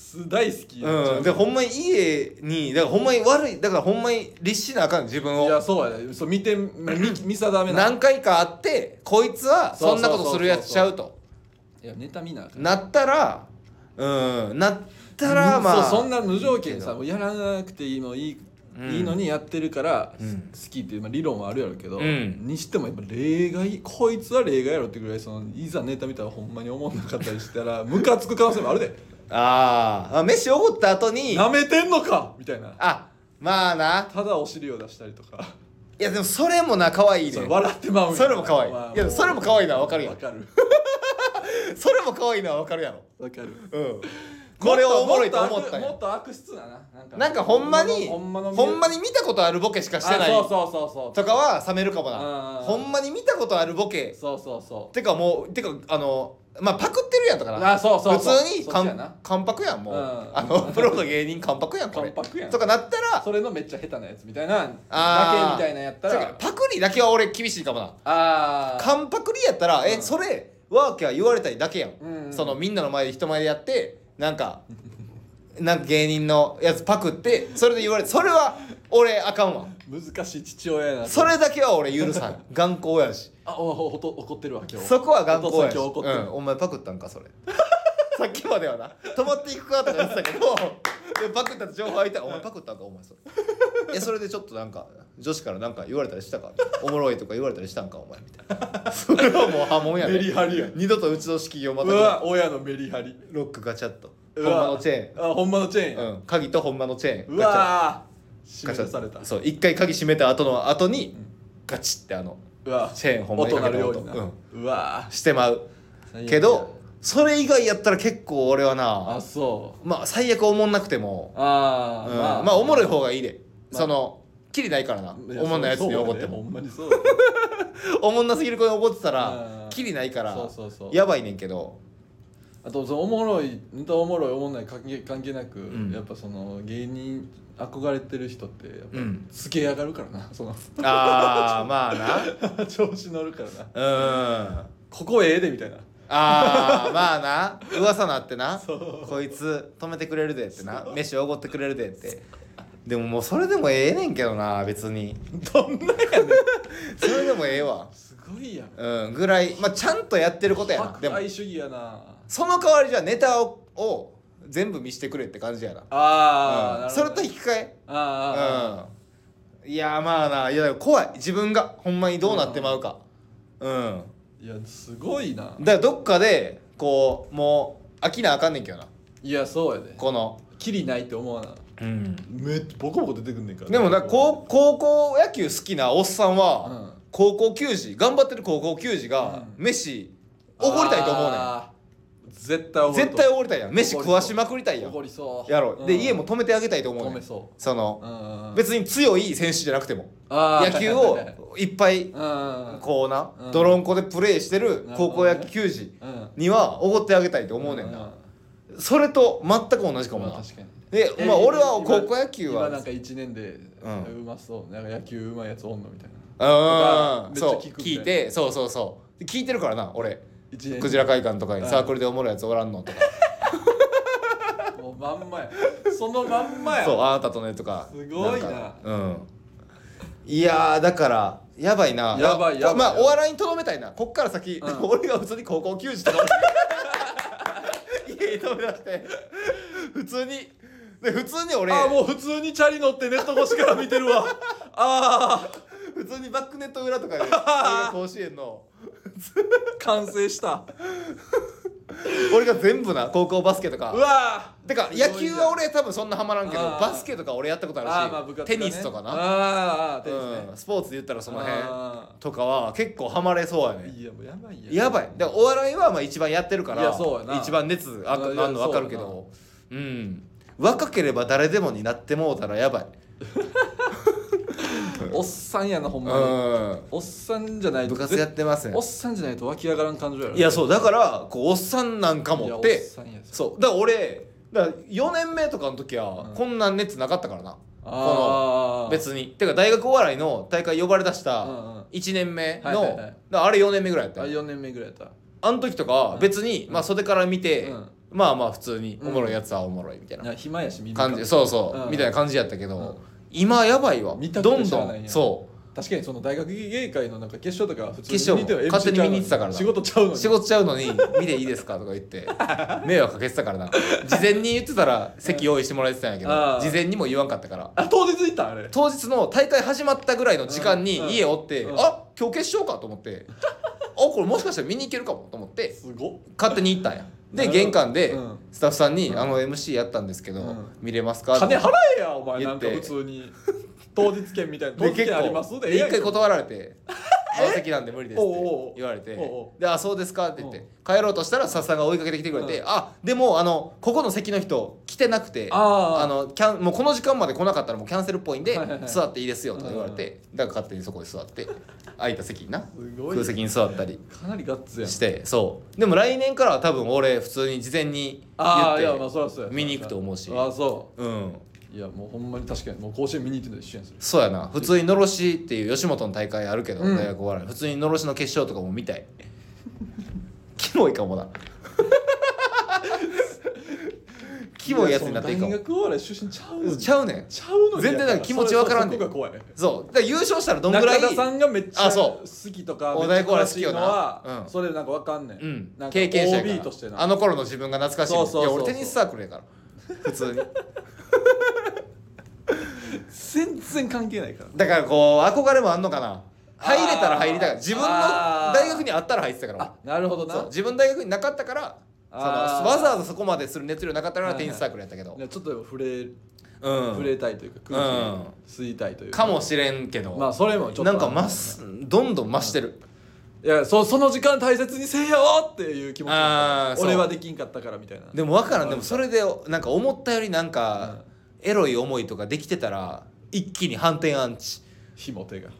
Speaker 1: 大好き
Speaker 2: うんでほんまに家にだからほんまに悪いだからほんまに律しなあかん自分を
Speaker 1: いやそうやねそう見て見見定めな
Speaker 2: 何回かあってこいつはそんなことするやつちゃうと
Speaker 1: いやネタ見なあかん
Speaker 2: なったらうんなったらまあ
Speaker 1: そうそんな無条件さやらなくていいのいい
Speaker 2: うん、
Speaker 1: いいのにやってるから
Speaker 2: うん
Speaker 1: 好きっていう、まあ、理論はあるやろうけど、
Speaker 2: うん、
Speaker 1: にしてもやっぱ例外こいつは例外やろってぐらいそのいざネタ見たらほんまに思んなかったりしたらムカつく可能性もあるで
Speaker 2: あーあ飯おごった後に
Speaker 1: なめてんのかみたいな
Speaker 2: あまあな
Speaker 1: ただお尻を出したりとか
Speaker 2: いやでもそれもな可愛いね
Speaker 1: それ笑ってまうんや
Speaker 2: それも可愛い、
Speaker 1: まあ
Speaker 2: いやそれも可愛いのは分かるやん
Speaker 1: わかる
Speaker 2: それも可愛いのは分かるやろ
Speaker 1: わかる
Speaker 2: うんこれをおもろいと思ったんや
Speaker 1: もっと悪質だななんか
Speaker 2: なんかほんまに
Speaker 1: ほんまの
Speaker 2: ほんまに見たことあるボケしかしてない
Speaker 1: そうそうそうそう
Speaker 2: とかは冷めるかもな
Speaker 1: うん
Speaker 2: ほんまに見たことあるボケ
Speaker 1: そうそうそう
Speaker 2: てかもうてかあのまあパクってるやんとかな
Speaker 1: あそうそうそう
Speaker 2: 普通にか
Speaker 1: そっちやなん
Speaker 2: 関白やんもう、
Speaker 1: うん
Speaker 2: あのプロの芸人関白やんこれ
Speaker 1: 関白やん
Speaker 2: とかなったら
Speaker 1: それのめっちゃ下手なやつみたいなだけみ
Speaker 2: あー
Speaker 1: たいなやった
Speaker 2: だから
Speaker 1: ら
Speaker 2: パクリだけは俺厳しいかもな
Speaker 1: ああ
Speaker 2: カンパクリやったら、え
Speaker 1: うん
Speaker 2: それワーキャー言われたいだけやん、
Speaker 1: うんうん
Speaker 2: そのみんなの前で人前でやってなんかなんか芸人のやつパクってそれで言われてそれは俺あかんわ
Speaker 1: 難しい父親やな
Speaker 2: それだけは俺許さん頑固やし
Speaker 1: あおおおと怒ってるわ今日
Speaker 2: そこは頑固やし、
Speaker 1: お父さん今日怒ってる
Speaker 2: うん、お前パクったんかそれさっきまではな止まっていくかとか言ってたけどでパクったって情報入ったらお前パクったんかお前それえそれでちょっとなんか女子からなんか言われたりしたかおもろいとか言われたりしたんかお前みたいなそれはもう波紋やね
Speaker 1: メリハリや
Speaker 2: 二度とうちの敷居をまた
Speaker 1: うわ親のメリハリ
Speaker 2: ロックガチャッと
Speaker 1: うわ
Speaker 2: ほんまのチェーン
Speaker 1: あほんまのチェーンや
Speaker 2: うん、鍵とほんまのチェーン
Speaker 1: うわー
Speaker 2: ガチャ
Speaker 1: 締め出された
Speaker 2: そう一回鍵閉めた後の後に、ガチってあの
Speaker 1: うわ
Speaker 2: チェーンほんまに
Speaker 1: 音
Speaker 2: かけた音
Speaker 1: 鳴るようにな
Speaker 2: うん
Speaker 1: うわ
Speaker 2: してまう
Speaker 1: 最悪
Speaker 2: けどそれ以外やったら結構俺はな
Speaker 1: あそう
Speaker 2: まあ最悪おもんなくても
Speaker 1: あー
Speaker 2: うんまあまあおもろい方がいいで、
Speaker 1: まあ
Speaker 2: そのキリないからない
Speaker 1: や
Speaker 2: おもんないやつに
Speaker 1: そう
Speaker 2: 怒っても
Speaker 1: そうやねほんまにそうだね
Speaker 2: おもんなすぎる子に怒ってたら
Speaker 1: うん
Speaker 2: キリないから
Speaker 1: そうそうそう
Speaker 2: やばいねんけど
Speaker 1: あとそのおもろいネタおもろいおもんない関係関係なく、
Speaker 2: ん
Speaker 1: やっぱその芸人憧れてる人ってやっぱ
Speaker 2: うん
Speaker 1: つけ上がるからなその
Speaker 2: ああまあな
Speaker 1: 調子乗るからな
Speaker 2: うん
Speaker 1: ここええでみたいな
Speaker 2: ああまあな噂なってな
Speaker 1: そう
Speaker 2: こいつ止めてくれるでってな飯おごってくれるでってでももうそれでもええねんけどな別に
Speaker 1: どんなやねん
Speaker 2: それでもええわ
Speaker 1: すごいやん
Speaker 2: うんぐらいまあちゃんとやってることやなでも
Speaker 1: 博愛主義やな
Speaker 2: その代わりじゃあネタをを全部見してくれって感じやな
Speaker 1: あー、
Speaker 2: うん、
Speaker 1: なる
Speaker 2: それと
Speaker 1: ほどね
Speaker 2: 引き換え
Speaker 1: あ
Speaker 2: うんいやまあないやだから怖い自分がほんまにどうなってまうかうん
Speaker 1: ーあーいやすごいな
Speaker 2: だからどっかでこうもう飽きなあかんねんけどない
Speaker 1: やそうやで
Speaker 2: この
Speaker 1: キリないって思わな
Speaker 2: うん
Speaker 1: めっちゃボコボコ出てくんねんから
Speaker 2: でもな高高校野球好きなおっさんは、
Speaker 1: うん
Speaker 2: 高校球児頑張ってる高校球児が
Speaker 1: うん
Speaker 2: 飯おごりたいと思うねん
Speaker 1: あー絶対おごると
Speaker 2: 絶対おごりたいやん飯食わしまくりたいや
Speaker 1: お
Speaker 2: ん
Speaker 1: ごりそう
Speaker 2: やろ
Speaker 1: うん
Speaker 2: で家も止めてあげたいと思うねん
Speaker 1: 止めそ
Speaker 2: その
Speaker 1: うんうんうん
Speaker 2: 別に強い選手じゃなくても
Speaker 1: あー
Speaker 2: 野球を
Speaker 1: はいはいはい
Speaker 2: いっぱい
Speaker 1: うんうん
Speaker 2: こうな
Speaker 1: うん
Speaker 2: 泥んこでプレーしてる
Speaker 1: なるほどね
Speaker 2: 高校野球児
Speaker 1: うん
Speaker 2: にはおごってあげたいと思うねんなそれと全く同じかもな
Speaker 1: まあ確かに
Speaker 2: で
Speaker 1: え
Speaker 2: まあ俺は
Speaker 1: 今
Speaker 2: 高校野球は
Speaker 1: 今なんかいちねんで
Speaker 2: う
Speaker 1: うまそうなんか野球うまいやつおんのみたいな
Speaker 2: うん
Speaker 1: めっちゃ
Speaker 2: そう
Speaker 1: 聞くみたいな
Speaker 2: 聞いてそうそうそう聞いてるからな俺
Speaker 1: 一年
Speaker 2: クジラ会館とかに
Speaker 1: うん
Speaker 2: サークルでおもろいやつおらんのとか
Speaker 1: もうまんまやそのまんまや
Speaker 2: そうあなたとねとか
Speaker 1: すごいなん
Speaker 2: かうんいやーだからやばいな
Speaker 1: やばいやばい
Speaker 2: まあお笑いにとどめたいなこっから先、
Speaker 1: うん
Speaker 2: 俺が普通に高校球児とか家に止め出して普通にで普通に俺
Speaker 1: あーもう普通にチャリ乗ってネット越しから見てるわあ
Speaker 2: 普通にバックネット裏とかで俺が甲子園の
Speaker 1: ー完成した
Speaker 2: 俺が全部な高校バスケとか
Speaker 1: うわ
Speaker 2: てか
Speaker 1: すごいじゃん
Speaker 2: 野球は俺多分そんなハマらんけど
Speaker 1: あー
Speaker 2: バスケとか俺やったことあるし
Speaker 1: あーまあ部活がね
Speaker 2: テニスとかな
Speaker 1: あーあーテニスね
Speaker 2: うん、スポーツで言ったらその辺
Speaker 1: あ
Speaker 2: とかは結構ハマれそうやね
Speaker 1: ーいやもうやばいや
Speaker 2: やばいだからお笑いはまあ一番やってるから
Speaker 1: いやそうやな
Speaker 2: 一番熱あ
Speaker 1: いやいや
Speaker 2: なんの分かるけどうん若ければ誰でもになってもうたらやばい
Speaker 1: おっさんやなほんまに
Speaker 2: うん
Speaker 1: おっさんじゃないと
Speaker 2: 部活やってますね
Speaker 1: おっさんじゃないと湧き上がらん感情やろ
Speaker 2: いやそうだからこうおっさんなんかもっ
Speaker 1: いやお
Speaker 2: て
Speaker 1: っさんや
Speaker 2: そうだから俺だからよねんめとかの時は
Speaker 1: うん
Speaker 2: こんな熱なかったからな、こ
Speaker 1: あー
Speaker 2: の別にてか大学お笑いの大会呼ばれ出し
Speaker 1: うん
Speaker 2: た
Speaker 1: うん
Speaker 2: いちねんめ
Speaker 1: はいはいはい
Speaker 2: のだからあれよねんめぐらいやったよ
Speaker 1: あよねんめぐらいやった
Speaker 2: あの時とかは別に、まあ、袖から見て、
Speaker 1: うん
Speaker 2: まあまあ普通におもろいやつはおもろいみたいな
Speaker 1: 暇やし見る
Speaker 2: 感じそうそう、
Speaker 1: うん、
Speaker 2: みたいな感じやったけど、
Speaker 1: うん、
Speaker 2: 今やばいわ
Speaker 1: 見た
Speaker 2: どんどんそう
Speaker 1: 確かにその大学芸会のなんか決勝とか普通に
Speaker 2: 決勝勝手に見に行ってたからな
Speaker 1: 仕事ちゃうのに
Speaker 2: 仕事ちゃうのに見ていいですかとか言って迷惑かけてたからな事前に言ってたら席用意してもらえてたんやけど事前にも言わんかったから
Speaker 1: あ当日行ったあれ
Speaker 2: 当日の大会始まったぐらいの時間に家おって、
Speaker 1: うんうん、
Speaker 2: あ今日決勝かと思ってあこれもしかしたら見に行けるかもと思って
Speaker 1: すご
Speaker 2: 勝手に行ったんやで玄関で
Speaker 1: うん
Speaker 2: スタッフさんに「
Speaker 1: うん
Speaker 2: あの エムシー やったんですけど、
Speaker 1: うん
Speaker 2: 見れますか?」
Speaker 1: 金払えやお前なんか
Speaker 2: 言って
Speaker 1: 普通に当日券みたいな当
Speaker 2: で結
Speaker 1: 日券あります
Speaker 2: 構
Speaker 1: で
Speaker 2: で一回断られて「あの席なんで無理です」っ
Speaker 1: おうおう
Speaker 2: て言われて
Speaker 1: おうおう
Speaker 2: で「あそうですか」って言っ
Speaker 1: う
Speaker 2: て帰ろうとしたらスタッフさんが追いかけてきてくれて「あでもあのここの席の人来てなくて
Speaker 1: あー
Speaker 2: あのキャンもうこの時間まで来なかったらもうキャンセルっぽいんで
Speaker 1: はいはいはい
Speaker 2: 座っていいですよ」とか言われてだから勝手にそこで座って空いた席にな
Speaker 1: すごい
Speaker 2: 空席に座ったり
Speaker 1: かなりガッツやん
Speaker 2: してそうでも来年からは多分俺普通に事前に
Speaker 1: ああいや
Speaker 2: 言っ
Speaker 1: まあそりゃそうや
Speaker 2: て見に行くと思うし
Speaker 1: ああそ
Speaker 2: うん
Speaker 1: ういやもうほんまに確かにもう甲子園見に行ってるのと一緒やんそれ
Speaker 2: そうやな普通にのろしっていう吉本の大会あるけど、
Speaker 1: うん
Speaker 2: 大学お笑い普通にのろしの決勝とかも見たいキモいかもなキモいやつになっていくかも
Speaker 1: 大学お笑い出身ちゃうのに
Speaker 2: ちゃうねん
Speaker 1: ちゃうのに
Speaker 2: 全然なんか気持ちわからんねん
Speaker 1: それそこが怖い
Speaker 2: そうだから優勝したらどんぐらい
Speaker 1: 中田さんがめっちゃ
Speaker 2: あそう
Speaker 1: 好きとか
Speaker 2: お
Speaker 1: めっちゃ
Speaker 2: 大学お笑い好きよな
Speaker 1: 詳しいのは
Speaker 2: うん
Speaker 1: それなんかわかんねん
Speaker 2: うん
Speaker 1: なんか
Speaker 2: 経験者やから
Speaker 1: オービー としてな
Speaker 2: あの頃の自分が懐かしいねん
Speaker 1: そうそうそうそう
Speaker 2: いや俺テニスサークルやから普通に
Speaker 1: 全然関係ないから
Speaker 2: だからこう憧れもあんのかな入れたら入りたいから自分の
Speaker 1: あー
Speaker 2: 大学にあったら入ってたから
Speaker 1: あなるほどな
Speaker 2: そう自分大学になかったからその
Speaker 1: あー
Speaker 2: わざわざそこまでする熱量なかったから
Speaker 1: はいはい
Speaker 2: テニスサークルやったけど、
Speaker 1: いやちょっと触れ
Speaker 2: うん
Speaker 1: 触れたいというか空気
Speaker 2: うん
Speaker 1: 吸いたいという
Speaker 2: かもしれんけど、
Speaker 1: まあそれもちょっと
Speaker 2: なんか増すどんどん増してる、
Speaker 1: いやそその時間大切にせえよっていう気持ち
Speaker 2: あーそう
Speaker 1: 俺はできんかったからみたいな
Speaker 2: でも分からんでもそれでなんか思ったよりなんか、エロい思いとかできてたら一気に反転アンチ
Speaker 1: ひも手が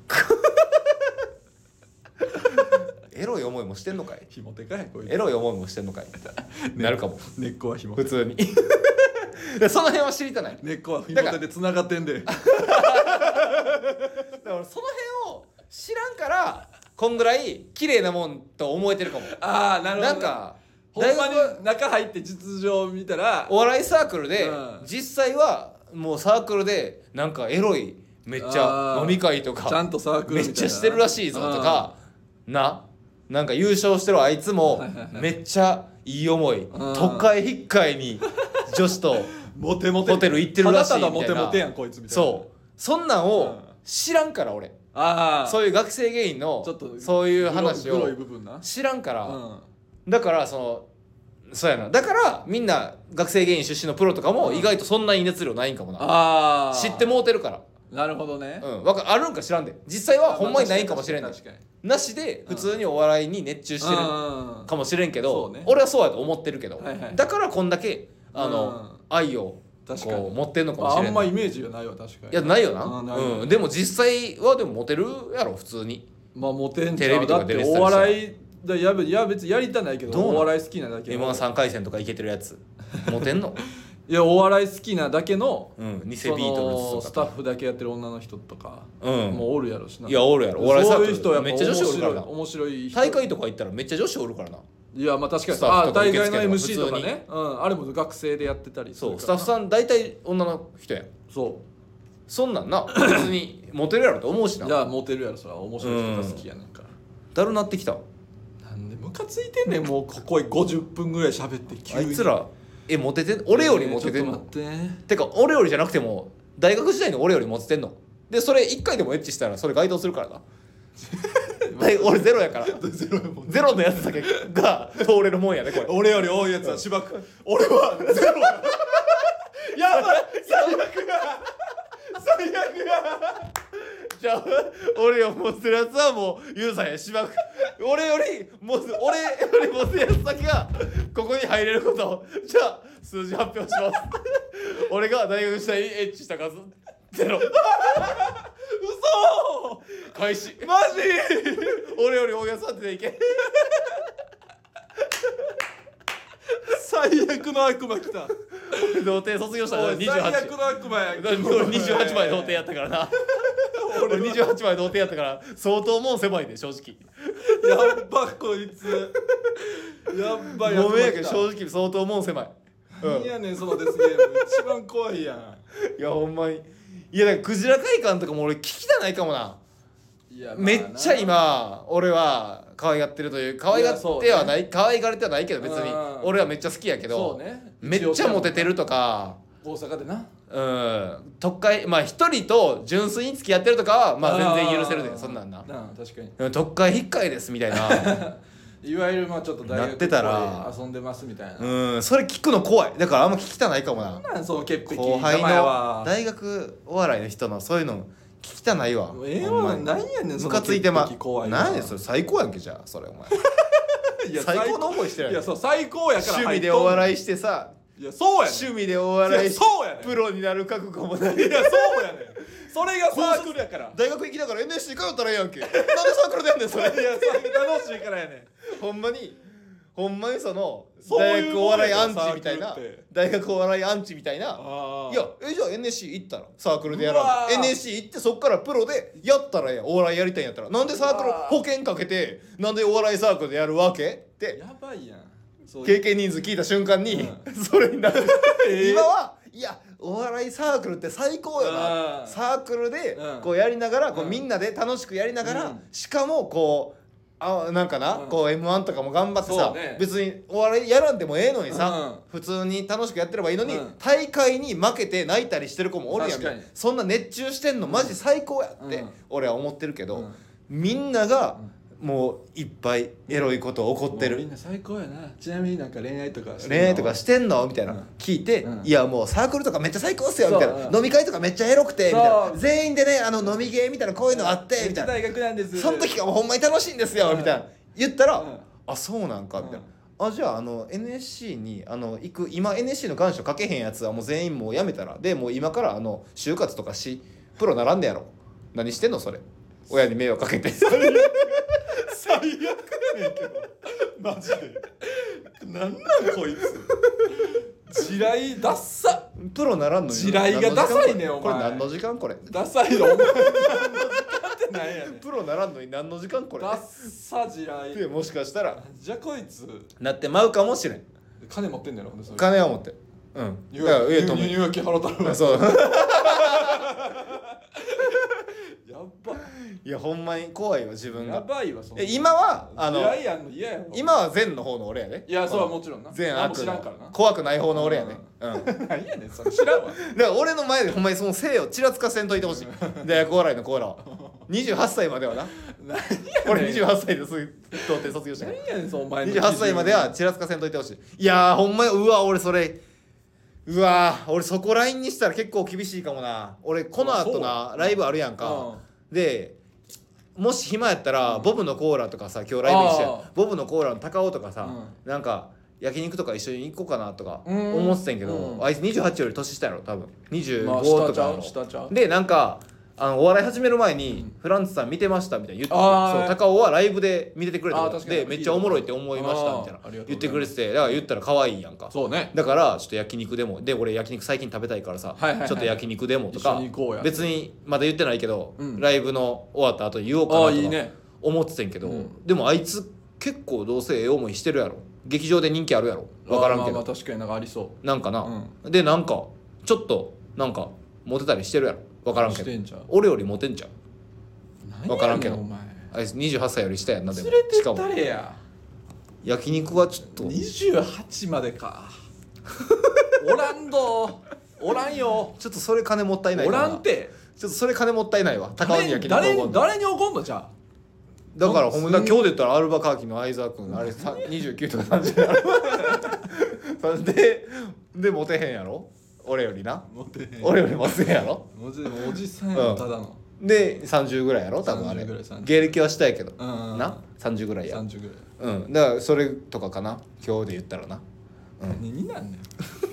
Speaker 2: エロい思いもしてんのかい
Speaker 1: ひも手かいこいつ
Speaker 2: エロい思いもしてんのかいなるかも
Speaker 1: 根っこはひも手
Speaker 2: 普通にでその辺は知りたない
Speaker 1: 根っこはひも手で繋がってんで
Speaker 2: だからその辺を知らんからこんぐらい綺麗なもんと思えてるかも
Speaker 1: ああなるほど
Speaker 2: なんか
Speaker 1: ほんまに中入って実情見たら
Speaker 2: お笑いサークルで、
Speaker 1: うん
Speaker 2: 実際はもうサークルでなんかエロいめっちゃ
Speaker 1: あー
Speaker 2: 飲み会とか
Speaker 1: ちゃんとサークルみたいな
Speaker 2: めっちゃしてるらしいぞとかななんか優勝してるあいつもめっちゃいい思い
Speaker 1: うん
Speaker 2: 都会引っかいに女子と
Speaker 1: モテモテ
Speaker 2: ホテル行ってるらしいみたいな
Speaker 1: ただただモテモテやんこいつみたいな
Speaker 2: そうそんなんを知らんから俺
Speaker 1: ああ
Speaker 2: そういう学生芸人の
Speaker 1: ちょっと
Speaker 2: そういう話を
Speaker 1: 黒い部分な
Speaker 2: 知らんから、
Speaker 1: うん
Speaker 2: だからそのそうやなだからみんな学生芸人出身のプロとかも
Speaker 1: うん
Speaker 2: 意外とそんなに熱量ないんかもな、
Speaker 1: ああ
Speaker 2: 知ってもうてるから
Speaker 1: なるほどね
Speaker 2: うんわかあるんか知らんで実際はほんまにないんかもしれんねん
Speaker 1: 確かに
Speaker 2: なしで普通にお笑いに熱中してる
Speaker 1: うん
Speaker 2: かもしれんけど、
Speaker 1: そうね
Speaker 2: 俺はそうやと思ってるけど、
Speaker 1: はいはい
Speaker 2: だからこんだけあの、
Speaker 1: うん
Speaker 2: 愛を
Speaker 1: 確かに
Speaker 2: こう持ってんのかもしれん
Speaker 1: あんまイメージがないわ確かに
Speaker 2: いやないよな、
Speaker 1: うんない
Speaker 2: うん、でも実際はでもモテるやろ普通に
Speaker 1: まあモテんち
Speaker 2: テレビと
Speaker 1: ゃうだって
Speaker 2: か出れてたりしたら
Speaker 1: お笑いだいやいや別にやりたないけど
Speaker 2: どうなん
Speaker 1: お笑い好きなだけ
Speaker 2: エムワンさん回戦とかいけてるやつモテんの
Speaker 1: いやお笑い好きなだけの
Speaker 2: うん偽ビ
Speaker 1: そ
Speaker 2: ートルズ
Speaker 1: の
Speaker 2: とか
Speaker 1: スタッフだけやってる女の人とか
Speaker 2: うん
Speaker 1: もうおるやろしない
Speaker 2: やおるやろお笑いサークル
Speaker 1: そういう人やっぱ
Speaker 2: めっちゃ女子おるからな
Speaker 1: 面白い面白い人
Speaker 2: 大会とか行ったらめっちゃ女子おるからない
Speaker 1: やまあ確かに
Speaker 2: スタッフ
Speaker 1: あ大
Speaker 2: とか受付
Speaker 1: 会の エムシー とか
Speaker 2: 普通に
Speaker 1: ねうんあれも学生でやってたりするから
Speaker 2: そうスタッフさん大体女の人やん
Speaker 1: そ
Speaker 2: そんなんな別にモテるやろと思うしな
Speaker 1: うじゃあモテるやろそれは面白い人が好きやねんから
Speaker 2: だるなってきた
Speaker 1: なんでムカついてんねんもうここへごじゅっぷんぐらい喋って急に
Speaker 2: あいつらえモテてん俺よりモテてんの、
Speaker 1: えーちょっと待って
Speaker 2: てか俺よりじゃなくても大学時代の俺よりモテてんのでそれいっかいでもエッチしたらそれ該当するからな大俺ゼロやから
Speaker 1: ゼロやもん
Speaker 2: ゼロのやつだけが通れるもんやねこれ
Speaker 1: 俺より多いやつはしばく俺はゼロややばい最悪や最悪や
Speaker 2: じゃあ俺を持ってるやつはもうユウさんやしばく俺よりもう俺より持ってるやつだけがここに入れることをじゃあ数字発表します俺が大学時代にエッチした数ゼロ
Speaker 1: 嘘
Speaker 2: 開始
Speaker 1: マジ
Speaker 2: 俺より大げさってでいけ
Speaker 1: 最悪の悪魔来た
Speaker 2: 童貞卒業したら
Speaker 1: おい
Speaker 2: にじゅうはち
Speaker 1: 最悪の悪魔や
Speaker 2: にじゅうはちまで童貞やったからな俺にじゅうはちまい童貞やったから相当もう狭いで正直
Speaker 1: やっばこいつやっばや
Speaker 2: ごめんやけど正直相当もう狭い、
Speaker 1: うん、何やねんそのデスゲーム一番怖いやん。
Speaker 2: いやほんまにいやだからクジラ会館とかも俺聞きたないかもな。
Speaker 1: いや、まあ、
Speaker 2: めっちゃ今俺は可愛がってるという可愛がってはない、ね、可愛がれてはないけど別に俺はめっちゃ好きやけど、
Speaker 1: ね、
Speaker 2: めっちゃモテてるとか
Speaker 1: 大阪でな
Speaker 2: うん特会まあ一人と純粋に付き合ってるとかはまあ全然許せるでそんなんな
Speaker 1: な確かに
Speaker 2: 特会引っかいですみたいない
Speaker 1: わゆるまあちょっと大学
Speaker 2: なってたら
Speaker 1: 遊んでますみたいな
Speaker 2: うんそれ聞くの怖いだからあんま聞きたないかもな。
Speaker 1: なんその潔癖
Speaker 2: 後輩の大学お笑いの人のそういうの聞きたないわ。
Speaker 1: ええわ何やねんその
Speaker 2: ムカついてま
Speaker 1: 潔癖怖い
Speaker 2: 何やねんそれ最高やんけじゃあそれお前
Speaker 1: いや
Speaker 2: 最高の思いしてるやん。
Speaker 1: いやそう最高やから
Speaker 2: 趣味でお笑いしてさ
Speaker 1: いやそうやねん
Speaker 2: 趣味でお笑いして
Speaker 1: そうやねん
Speaker 2: プロになる覚悟もない。
Speaker 1: いやそうやねんそれがサークルやから
Speaker 2: 大学行きながら エヌエスシー 通ったらええやんけなんでサークルでやんねんそれ。
Speaker 1: いやそれ楽しいからやねん
Speaker 2: ほんまにほんまにその
Speaker 1: そう
Speaker 2: 大
Speaker 1: いう
Speaker 2: 学お笑いアンチみたいな
Speaker 1: サークルって
Speaker 2: 大学お笑いアンチみたいな
Speaker 1: あ
Speaker 2: いやえじゃあ エヌエスシー 行ったらサークルでやら
Speaker 1: うわー
Speaker 2: ん エヌエスシー 行ってそっからプロでやったらええやんお笑いやりたいんやったらなんでサークル
Speaker 1: うわー
Speaker 2: 保険かけてなんでお笑いサークルでやるわけって
Speaker 1: やばいやんそういう
Speaker 2: 経験人数聞いた瞬間に、
Speaker 1: う
Speaker 2: それになる、
Speaker 1: えー
Speaker 2: 今はいやお笑いサークルって最高よな
Speaker 1: うん
Speaker 2: サークルで
Speaker 1: うん
Speaker 2: こうやりながらこう
Speaker 1: うん
Speaker 2: みんなで楽しくやりながら、
Speaker 1: うん
Speaker 2: しかもこうあなんかな、
Speaker 1: うん
Speaker 2: こう エムワン とかも頑張ってさ、
Speaker 1: そうね
Speaker 2: 別にお笑いやらんでもええのにさ、普通に楽しくやってればいいのに、
Speaker 1: うん
Speaker 2: 大会に負けて泣いたりしてる子もおるやん
Speaker 1: 確かに
Speaker 2: そんな熱中してんのマジ最高やって、
Speaker 1: うん
Speaker 2: 俺は思ってるけど、
Speaker 1: うん
Speaker 2: みんながもういっぱいエロいこと起こってる
Speaker 1: もうみんな最高やな。ちなみになんか恋愛とかしてんの
Speaker 2: 恋愛とかしてんのみたいな、
Speaker 1: うん
Speaker 2: 聞いて、
Speaker 1: うん
Speaker 2: いやもうサークルとかめっちゃ最高っすよみたいな、
Speaker 1: そううん
Speaker 2: 飲み会とかめっちゃエロくてみたい
Speaker 1: そう
Speaker 2: な全員でねあの飲みゲーみたいなこういうのあってみたいな
Speaker 1: 大学なんです
Speaker 2: その時がもうほんまに楽しいんですよ
Speaker 1: うん
Speaker 2: みたいな言ったら、
Speaker 1: うん
Speaker 2: あそうなんかみたいな、あじゃああの エヌエスシー にあの行く今 エヌエスシー の願書書けへんやつはもう全員もうやめたらでもう今からあの就活とかしプロ並んでやろ何してんのそれ親に迷惑かけて
Speaker 1: 最悪やねんけどマジでなんなんこいつ地雷ダッサ
Speaker 2: プロならんのに
Speaker 1: 地雷がダサいねんお前
Speaker 2: これ何の時間これ
Speaker 1: ダサいのお前何の時間ってなんやねん
Speaker 2: プロならんのに何の時間これ
Speaker 1: ダッサ地雷
Speaker 2: でもしかしたら
Speaker 1: じゃこいつ
Speaker 2: なってまうかもしれん
Speaker 1: 金持ってんねやろほんでそれ
Speaker 2: 金は持ってうん
Speaker 1: 入
Speaker 2: だから上
Speaker 1: 学
Speaker 2: とも
Speaker 1: 入学金払ったら
Speaker 2: そう
Speaker 1: やっば
Speaker 2: いやほんまに怖いわ自分
Speaker 1: や
Speaker 2: が
Speaker 1: ばいわそんな
Speaker 2: え今はあの
Speaker 1: 地雷やんの嫌やろ
Speaker 2: 今は善の方の俺やね
Speaker 1: いやそうはもちろんな
Speaker 2: 善悪
Speaker 1: 何も知らん
Speaker 2: の
Speaker 1: からな
Speaker 2: 怖くない方の俺やねうんだか
Speaker 1: 何やねんそれ知らんわ
Speaker 2: ら俺の前でほんまにその性をちらつかせんといてほしい大学お笑いのコーラはにじゅうはっさいまではな
Speaker 1: 何や
Speaker 2: 俺
Speaker 1: ねん
Speaker 2: にじゅうはっさいです童貞卒業したから
Speaker 1: 何やねんそのお前の
Speaker 2: にじゅうはっさいまではちらつかせんといてほしいいやーほんまにうわ俺それうわー俺そこラインにしたら結構厳しいかもな俺この後なライブあるやんかでもし暇やったら、
Speaker 1: うん
Speaker 2: ボブのコーラとかさ今日ライブ一緒や
Speaker 1: あー
Speaker 2: ボブのコーラの高尾とかさ、
Speaker 1: う
Speaker 2: なんか焼肉とか一緒に行こうかなとか
Speaker 1: うん
Speaker 2: 思ってたんやけど、
Speaker 1: うん
Speaker 2: あいつにじゅうはちより年下やろ多分にじゅう
Speaker 1: まあ
Speaker 2: ごと
Speaker 1: 下ちゃう
Speaker 2: かやろ
Speaker 1: 下ちゃう
Speaker 2: でなんかあのお笑い始める前に、
Speaker 1: うん
Speaker 2: フランツさん見てましたみたいな言って
Speaker 1: あー
Speaker 2: そう高尾はライブで見ててくれた
Speaker 1: あー確かに
Speaker 2: でめっちゃおもろいって思いましたみたいな
Speaker 1: あーありがとうございます
Speaker 2: 言ってくれててだから言ったら可愛いやんか
Speaker 1: そうね
Speaker 2: だからちょっと焼肉でもで俺焼肉最近食べたいからさ、
Speaker 1: はいはいはい
Speaker 2: ちょっと焼肉でもとか
Speaker 1: 一緒に行こうや
Speaker 2: 別にまだ言ってないけど、
Speaker 1: うん
Speaker 2: ライブの終わった後に言おうかなとか
Speaker 1: ああいいね
Speaker 2: 思ってたんやけど、
Speaker 1: うん
Speaker 2: でもあいつ結構どうせええ思いしてるやろ劇場で人気あるやろ分からんけど、
Speaker 1: まあまあ確かになんかありそ
Speaker 2: なんかな、でなんかちょっとなんかモテたりしてるやろ分からんけど
Speaker 1: してんちゃう
Speaker 2: 俺よりモテんちゃう
Speaker 1: う
Speaker 2: 分からんけど
Speaker 1: 何やねんお前
Speaker 2: あいつにじゅうはっさいより下やんなでも
Speaker 1: 連れてっ
Speaker 2: しかも
Speaker 1: たれや
Speaker 2: 焼肉はちょっと
Speaker 1: にじゅうはちまでかおらんどおらんよ
Speaker 2: ちょっとそれ金もったいない
Speaker 1: お
Speaker 2: から
Speaker 1: らんて
Speaker 2: ちょっとそれ金もったいないわ高尾に焼肉
Speaker 1: 誰
Speaker 2: おごんの
Speaker 1: 誰に怒んのじゃあ
Speaker 2: だからほんま
Speaker 1: うん
Speaker 2: 今日で言ったらアルバカーキの相沢君あれさにじゅうきゅうとかさんじゅうやろででモテへんやろ俺よりな
Speaker 1: モテへん
Speaker 2: 俺よりモテへんやろ
Speaker 1: マジでおじさんや
Speaker 2: うん
Speaker 1: んただの
Speaker 2: でさんじゅうぐらいやろ多分あれ
Speaker 1: さんじゅうぐらいさんじゅう
Speaker 2: 芸歴はしたいけど
Speaker 1: うん
Speaker 2: なさんじゅうぐらいや
Speaker 1: さんじゅうぐらい
Speaker 2: うんだからそれとかかな今日で言ったらな
Speaker 1: 何になんねん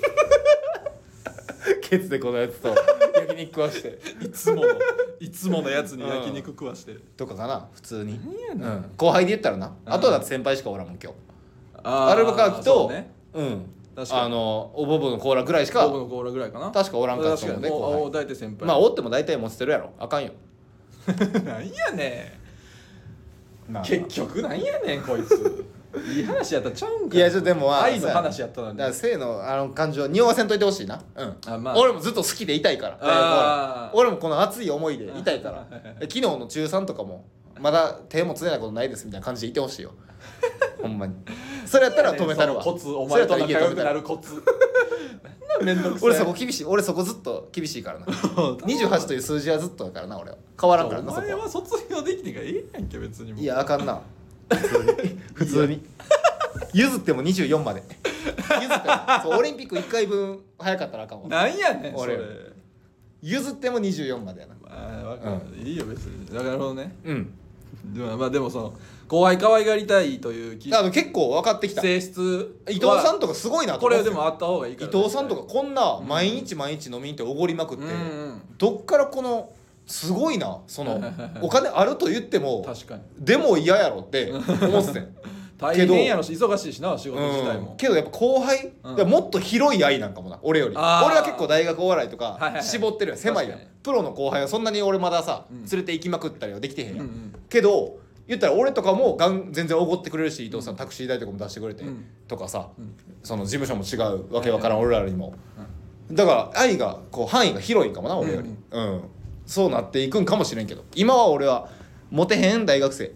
Speaker 2: ケツでこのやつと焼肉食わして
Speaker 1: いつものいつものやつに焼肉食わして
Speaker 2: とかかな普通に
Speaker 1: 何やねん
Speaker 2: うん後輩で言ったらな
Speaker 1: うん
Speaker 2: あとはだって先輩しかおらんもん今日
Speaker 1: あー
Speaker 2: アルバカーキと
Speaker 1: そうね
Speaker 2: うん
Speaker 1: 確かに
Speaker 2: あのおボブのコーラぐらいしか
Speaker 1: ボブのコーラぐらいかな
Speaker 2: 確かおらんかったもんね
Speaker 1: 確かに
Speaker 2: 後輩
Speaker 1: おお大体先輩
Speaker 2: まあおっても大体モテてるやろあかんよ
Speaker 1: なんやねん
Speaker 2: まあ
Speaker 1: 結局なんやねんこいついい話やったらちゃうんか
Speaker 2: いやちょっとでもまあ
Speaker 1: 愛の話やったのに
Speaker 2: だから性のあの感情を匂わせんといてほしいな、うん
Speaker 1: あ、まあ、
Speaker 2: 俺もずっと好きでいたいから
Speaker 1: あー
Speaker 2: 俺もこの熱い思いでいたいから昨日の中さんとかもまだ手もつれないことないですみたいな感じでいてほしいよほんまにそれやったら止めたるわ
Speaker 1: コツお前と仲良くなるコツなんなんめんどくさい
Speaker 2: 俺そこ厳しい俺そこずっと厳しいからなにじゅうはちという数字はずっとだからな俺は変わらんからな
Speaker 1: お前
Speaker 2: そこ
Speaker 1: は卒業できてからええやんけ別にもう
Speaker 2: いやあかんな普通に普通に譲ってもにじゅうよんまで譲ってもそうオリンピックいっかいぶん早かったらあかんわ
Speaker 1: なんやねんそれ
Speaker 2: 俺譲ってもにじゅうよんまでやな
Speaker 1: ああ分かる、いいよ別になるほどね
Speaker 2: うん
Speaker 1: でもまあでもその後輩可愛がりたいというき
Speaker 2: あの結構分かってきた伊
Speaker 1: 性質
Speaker 2: 藤さんとかすごいなと
Speaker 1: こ
Speaker 2: 思って
Speaker 1: れでもあった方がいいから
Speaker 2: 伊藤さんとかこんな毎日毎日飲みに行っておごりまくって、
Speaker 1: うんうん
Speaker 2: どっからこのすごいなそのお金あると言っても
Speaker 1: 確かに
Speaker 2: でも嫌やろって思ってたん
Speaker 1: 大変やろし忙しいしな仕事自体も、
Speaker 2: うん、けどやっぱ後輩、
Speaker 1: うん
Speaker 2: でもっと広い愛なんかもな俺より
Speaker 1: あー
Speaker 2: 俺は結構大学お笑いとか
Speaker 1: はいはいはい
Speaker 2: 絞ってるやん狭いやん
Speaker 1: 確かに
Speaker 2: プロの後輩はそんなに俺まださ、
Speaker 1: うん
Speaker 2: 連れて行きまくったりはできてへんやん、
Speaker 1: うんうん
Speaker 2: けど言ったら俺とかもがん全然おごってくれるし伊藤さんタクシー代とかも出してくれて、
Speaker 1: うん
Speaker 2: とかさ、
Speaker 1: うん
Speaker 2: その事務所も違うわけわからん俺らにも、だから愛がこう範囲が広いんかもな俺より、うんそうなっていくんかもしれんけど今は俺はモテへん大学生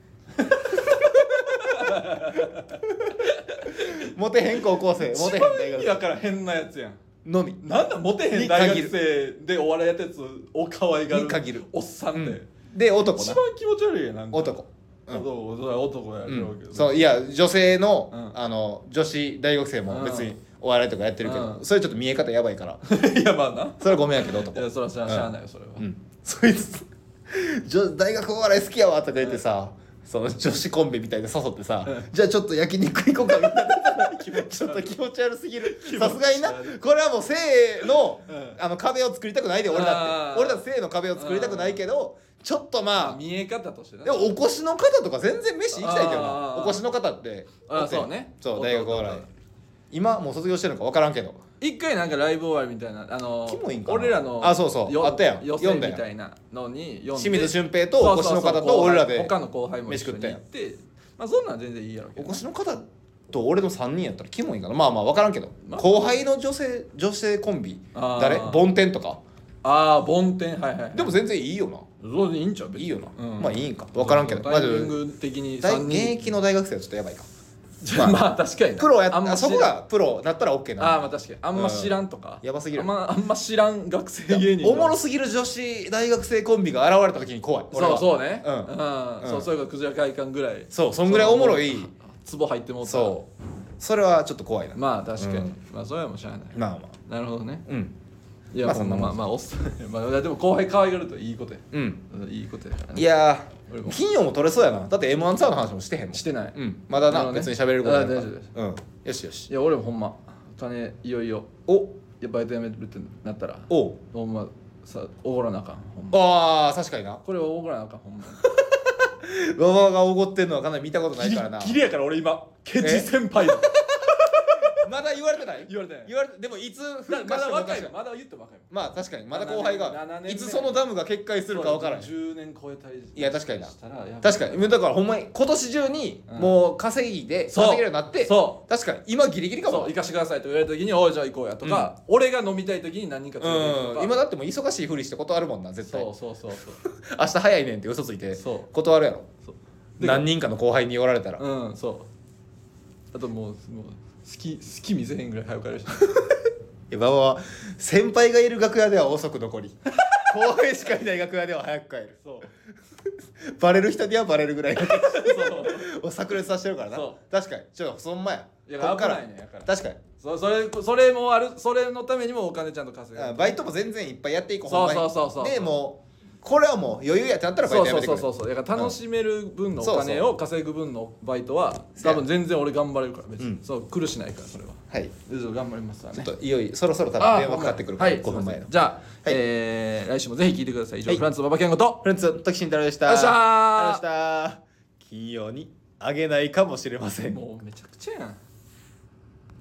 Speaker 2: モテへん高校生モテへん大学
Speaker 1: 意味わからん変なやつやん
Speaker 2: 生のみ
Speaker 1: なんだモテへん大学生でお笑いやったやつを可愛がる
Speaker 2: に限る
Speaker 1: おっさんって、
Speaker 2: うんで男な
Speaker 1: 一番気持ち悪いやんなんか
Speaker 2: 男うん
Speaker 1: 男それは男や
Speaker 2: うん
Speaker 1: ろうけど、
Speaker 2: そういや女性の,、
Speaker 1: うん
Speaker 2: あの女子大学生も別にお笑いとかやってるけど、
Speaker 1: うん
Speaker 2: それちょっと見え方やばいから
Speaker 1: いやまあな
Speaker 2: それはごめんやけど男
Speaker 1: いやそれはしゃあしゃあないよそれは、
Speaker 2: うんそいつ女大学お笑い好きやわとか言ってさ、その女子コンビみたいで誘ってさ、
Speaker 1: うん
Speaker 2: じゃあちょっと焼肉行こうかみたいなちょっと気持ち悪すぎるさすがになこれはもう性の,、
Speaker 1: うん
Speaker 2: あの壁を作りたくないで俺だ
Speaker 1: あー
Speaker 2: って俺だって性の壁を作りたくないけどちょっとまあ
Speaker 1: 見え方としてな
Speaker 2: でもお越しの方とか全然飯行きたいけどな
Speaker 1: あー
Speaker 2: お越しの方って
Speaker 1: あーそうね
Speaker 2: そう大学お笑い
Speaker 1: おっとおっと
Speaker 2: 今もう卒業してるのか分からんけど
Speaker 1: 一回なんかライブ終わりみたいなあの
Speaker 2: キモいんかな
Speaker 1: 俺らの
Speaker 2: あそうそう
Speaker 1: よ
Speaker 2: あったやん
Speaker 1: 予
Speaker 2: 読んだやん
Speaker 1: 選みたいなのに読んで
Speaker 2: 清水俊平とお越しの方と俺らで
Speaker 1: 他の後輩も一緒に行ってまあそんなん全然いいやろうけど
Speaker 2: お越しの方と俺のさんにんやったらキモいんかなまあまあ分からんけど、
Speaker 1: まあ
Speaker 2: 後輩の女性女性コンビ
Speaker 1: あー
Speaker 2: 誰梵天とか
Speaker 1: ああ梵天はいはいはい
Speaker 2: でも全然いいよな
Speaker 1: そうでいいんちゃう別に
Speaker 2: いいよな、
Speaker 1: うん
Speaker 2: まあいいんか分からんけど
Speaker 1: タイミング的に
Speaker 2: 大現
Speaker 1: さんにん
Speaker 2: 役の大学生はちょっとやばいか
Speaker 1: まあ、まあ確かにな
Speaker 2: プロや
Speaker 1: あんま知らん
Speaker 2: あそこがプロだったら OK な
Speaker 1: ああまあ確かにあんま知らんとか、
Speaker 2: やばすぎる
Speaker 1: あんまあんま知らん学生芸人
Speaker 2: おもろすぎる女子大学生コンビが現れた時に怖い俺
Speaker 1: そ
Speaker 2: は
Speaker 1: うそうね
Speaker 2: うん
Speaker 1: うん
Speaker 2: うん
Speaker 1: そうそれがクジラ会館ぐらい
Speaker 2: そうそんぐらいおもろい
Speaker 1: ツボ入ってもうたら
Speaker 2: そうそれはちょっと怖いな
Speaker 1: まあ確かに、
Speaker 2: うん
Speaker 1: まあそれはもうしゃあない
Speaker 2: まあまあ
Speaker 1: なるほどね
Speaker 2: うん
Speaker 1: いや
Speaker 2: まあそんなもん
Speaker 1: まあまあおっさんまあでも後輩可愛がるといいことや
Speaker 2: うん
Speaker 1: いいことやからね
Speaker 2: いや
Speaker 1: 俺も
Speaker 2: ー金曜も取れそうやなだって エムワン ツアーの話もしてへんもん
Speaker 1: してない
Speaker 2: うんまだな
Speaker 1: なるほどね
Speaker 2: 別に喋れることないから
Speaker 1: あ大丈夫です
Speaker 2: うんよしよし
Speaker 1: いや俺もほんま金いよいよ
Speaker 2: お
Speaker 1: いやバイト辞めるってなったら
Speaker 2: お
Speaker 1: ほんまさおごらなあかんほんま
Speaker 2: あー確かにな
Speaker 1: これはおごらなあかんほんま
Speaker 2: 馬場がおごってんのはかなり見たことないからな
Speaker 1: ギリやから俺今ケ
Speaker 2: チ
Speaker 1: 先輩だ
Speaker 2: まだ言われてない
Speaker 1: 言われてない
Speaker 2: 言われてでもいつ
Speaker 1: まだ若い
Speaker 2: の
Speaker 1: のまだ言っても若い
Speaker 2: まあ確かにまだ後輩が
Speaker 1: ななねんめ
Speaker 2: いつそのダムが決壊するか分からん
Speaker 1: じゅうねん超えたり
Speaker 2: いや確かにな
Speaker 1: したらやばい
Speaker 2: 確かにだからほんまに今年中に
Speaker 1: うん
Speaker 2: もう稼ぎで
Speaker 1: そう
Speaker 2: 稼げるようになって
Speaker 1: そ
Speaker 2: 確かに今ギリギリかも
Speaker 1: そう行かしてくださいと言われた時においじゃあ行こうやとか、俺が飲みたい時に何人か連れて行くとか
Speaker 2: うん今だってもう忙しいふりして断るもんな絶対
Speaker 1: そうそうそうそう
Speaker 2: 明日早いねんって嘘ついて
Speaker 1: そう
Speaker 2: 断るやろ
Speaker 1: そう
Speaker 2: 何人かの後輩におられたら
Speaker 1: うんそうあともうもう好き好き見せへんぐらい早く帰るし
Speaker 2: いや馬場は先輩がいる楽屋では遅く残り後輩しかいない楽屋では早く帰る
Speaker 1: そう
Speaker 2: バレる人にはバレるぐらいの
Speaker 1: そう
Speaker 2: を炸裂させてるからな
Speaker 1: そう
Speaker 2: 確かにちょっとそんまや
Speaker 1: いや
Speaker 2: こっから
Speaker 1: 危ないねやから
Speaker 2: 確かに
Speaker 1: そそれそれもあるそれのためにもお金ちゃんと稼ぐ
Speaker 2: あバイトも全然いっぱいやっていこう
Speaker 1: そう
Speaker 2: ほんまに
Speaker 1: そうそうそう
Speaker 2: でもうこれはもう余裕やってなったらバイ
Speaker 1: そう
Speaker 2: トやめてくれ
Speaker 1: そうそうそうそうだから楽しめる分のお
Speaker 2: うん
Speaker 1: 金を稼ぐ分のバイトは多分全然俺頑張れるから別に、
Speaker 2: うん
Speaker 1: そう苦しないからそれは
Speaker 2: はい
Speaker 1: でちょっと頑張りますわね
Speaker 2: ちょっといよいよそろそろ多分電話かかってくるから
Speaker 1: はい
Speaker 2: ごふんまえの
Speaker 1: じゃあ、
Speaker 2: はい
Speaker 1: えー来週もぜひ聞いてください以上、
Speaker 2: はい
Speaker 1: フランツ馬場健吾と
Speaker 2: フレンツ時慎太郎でした
Speaker 1: よっしゃー
Speaker 2: ありがとうございました金曜にあげないかもしれません
Speaker 1: もうめちゃくちゃやん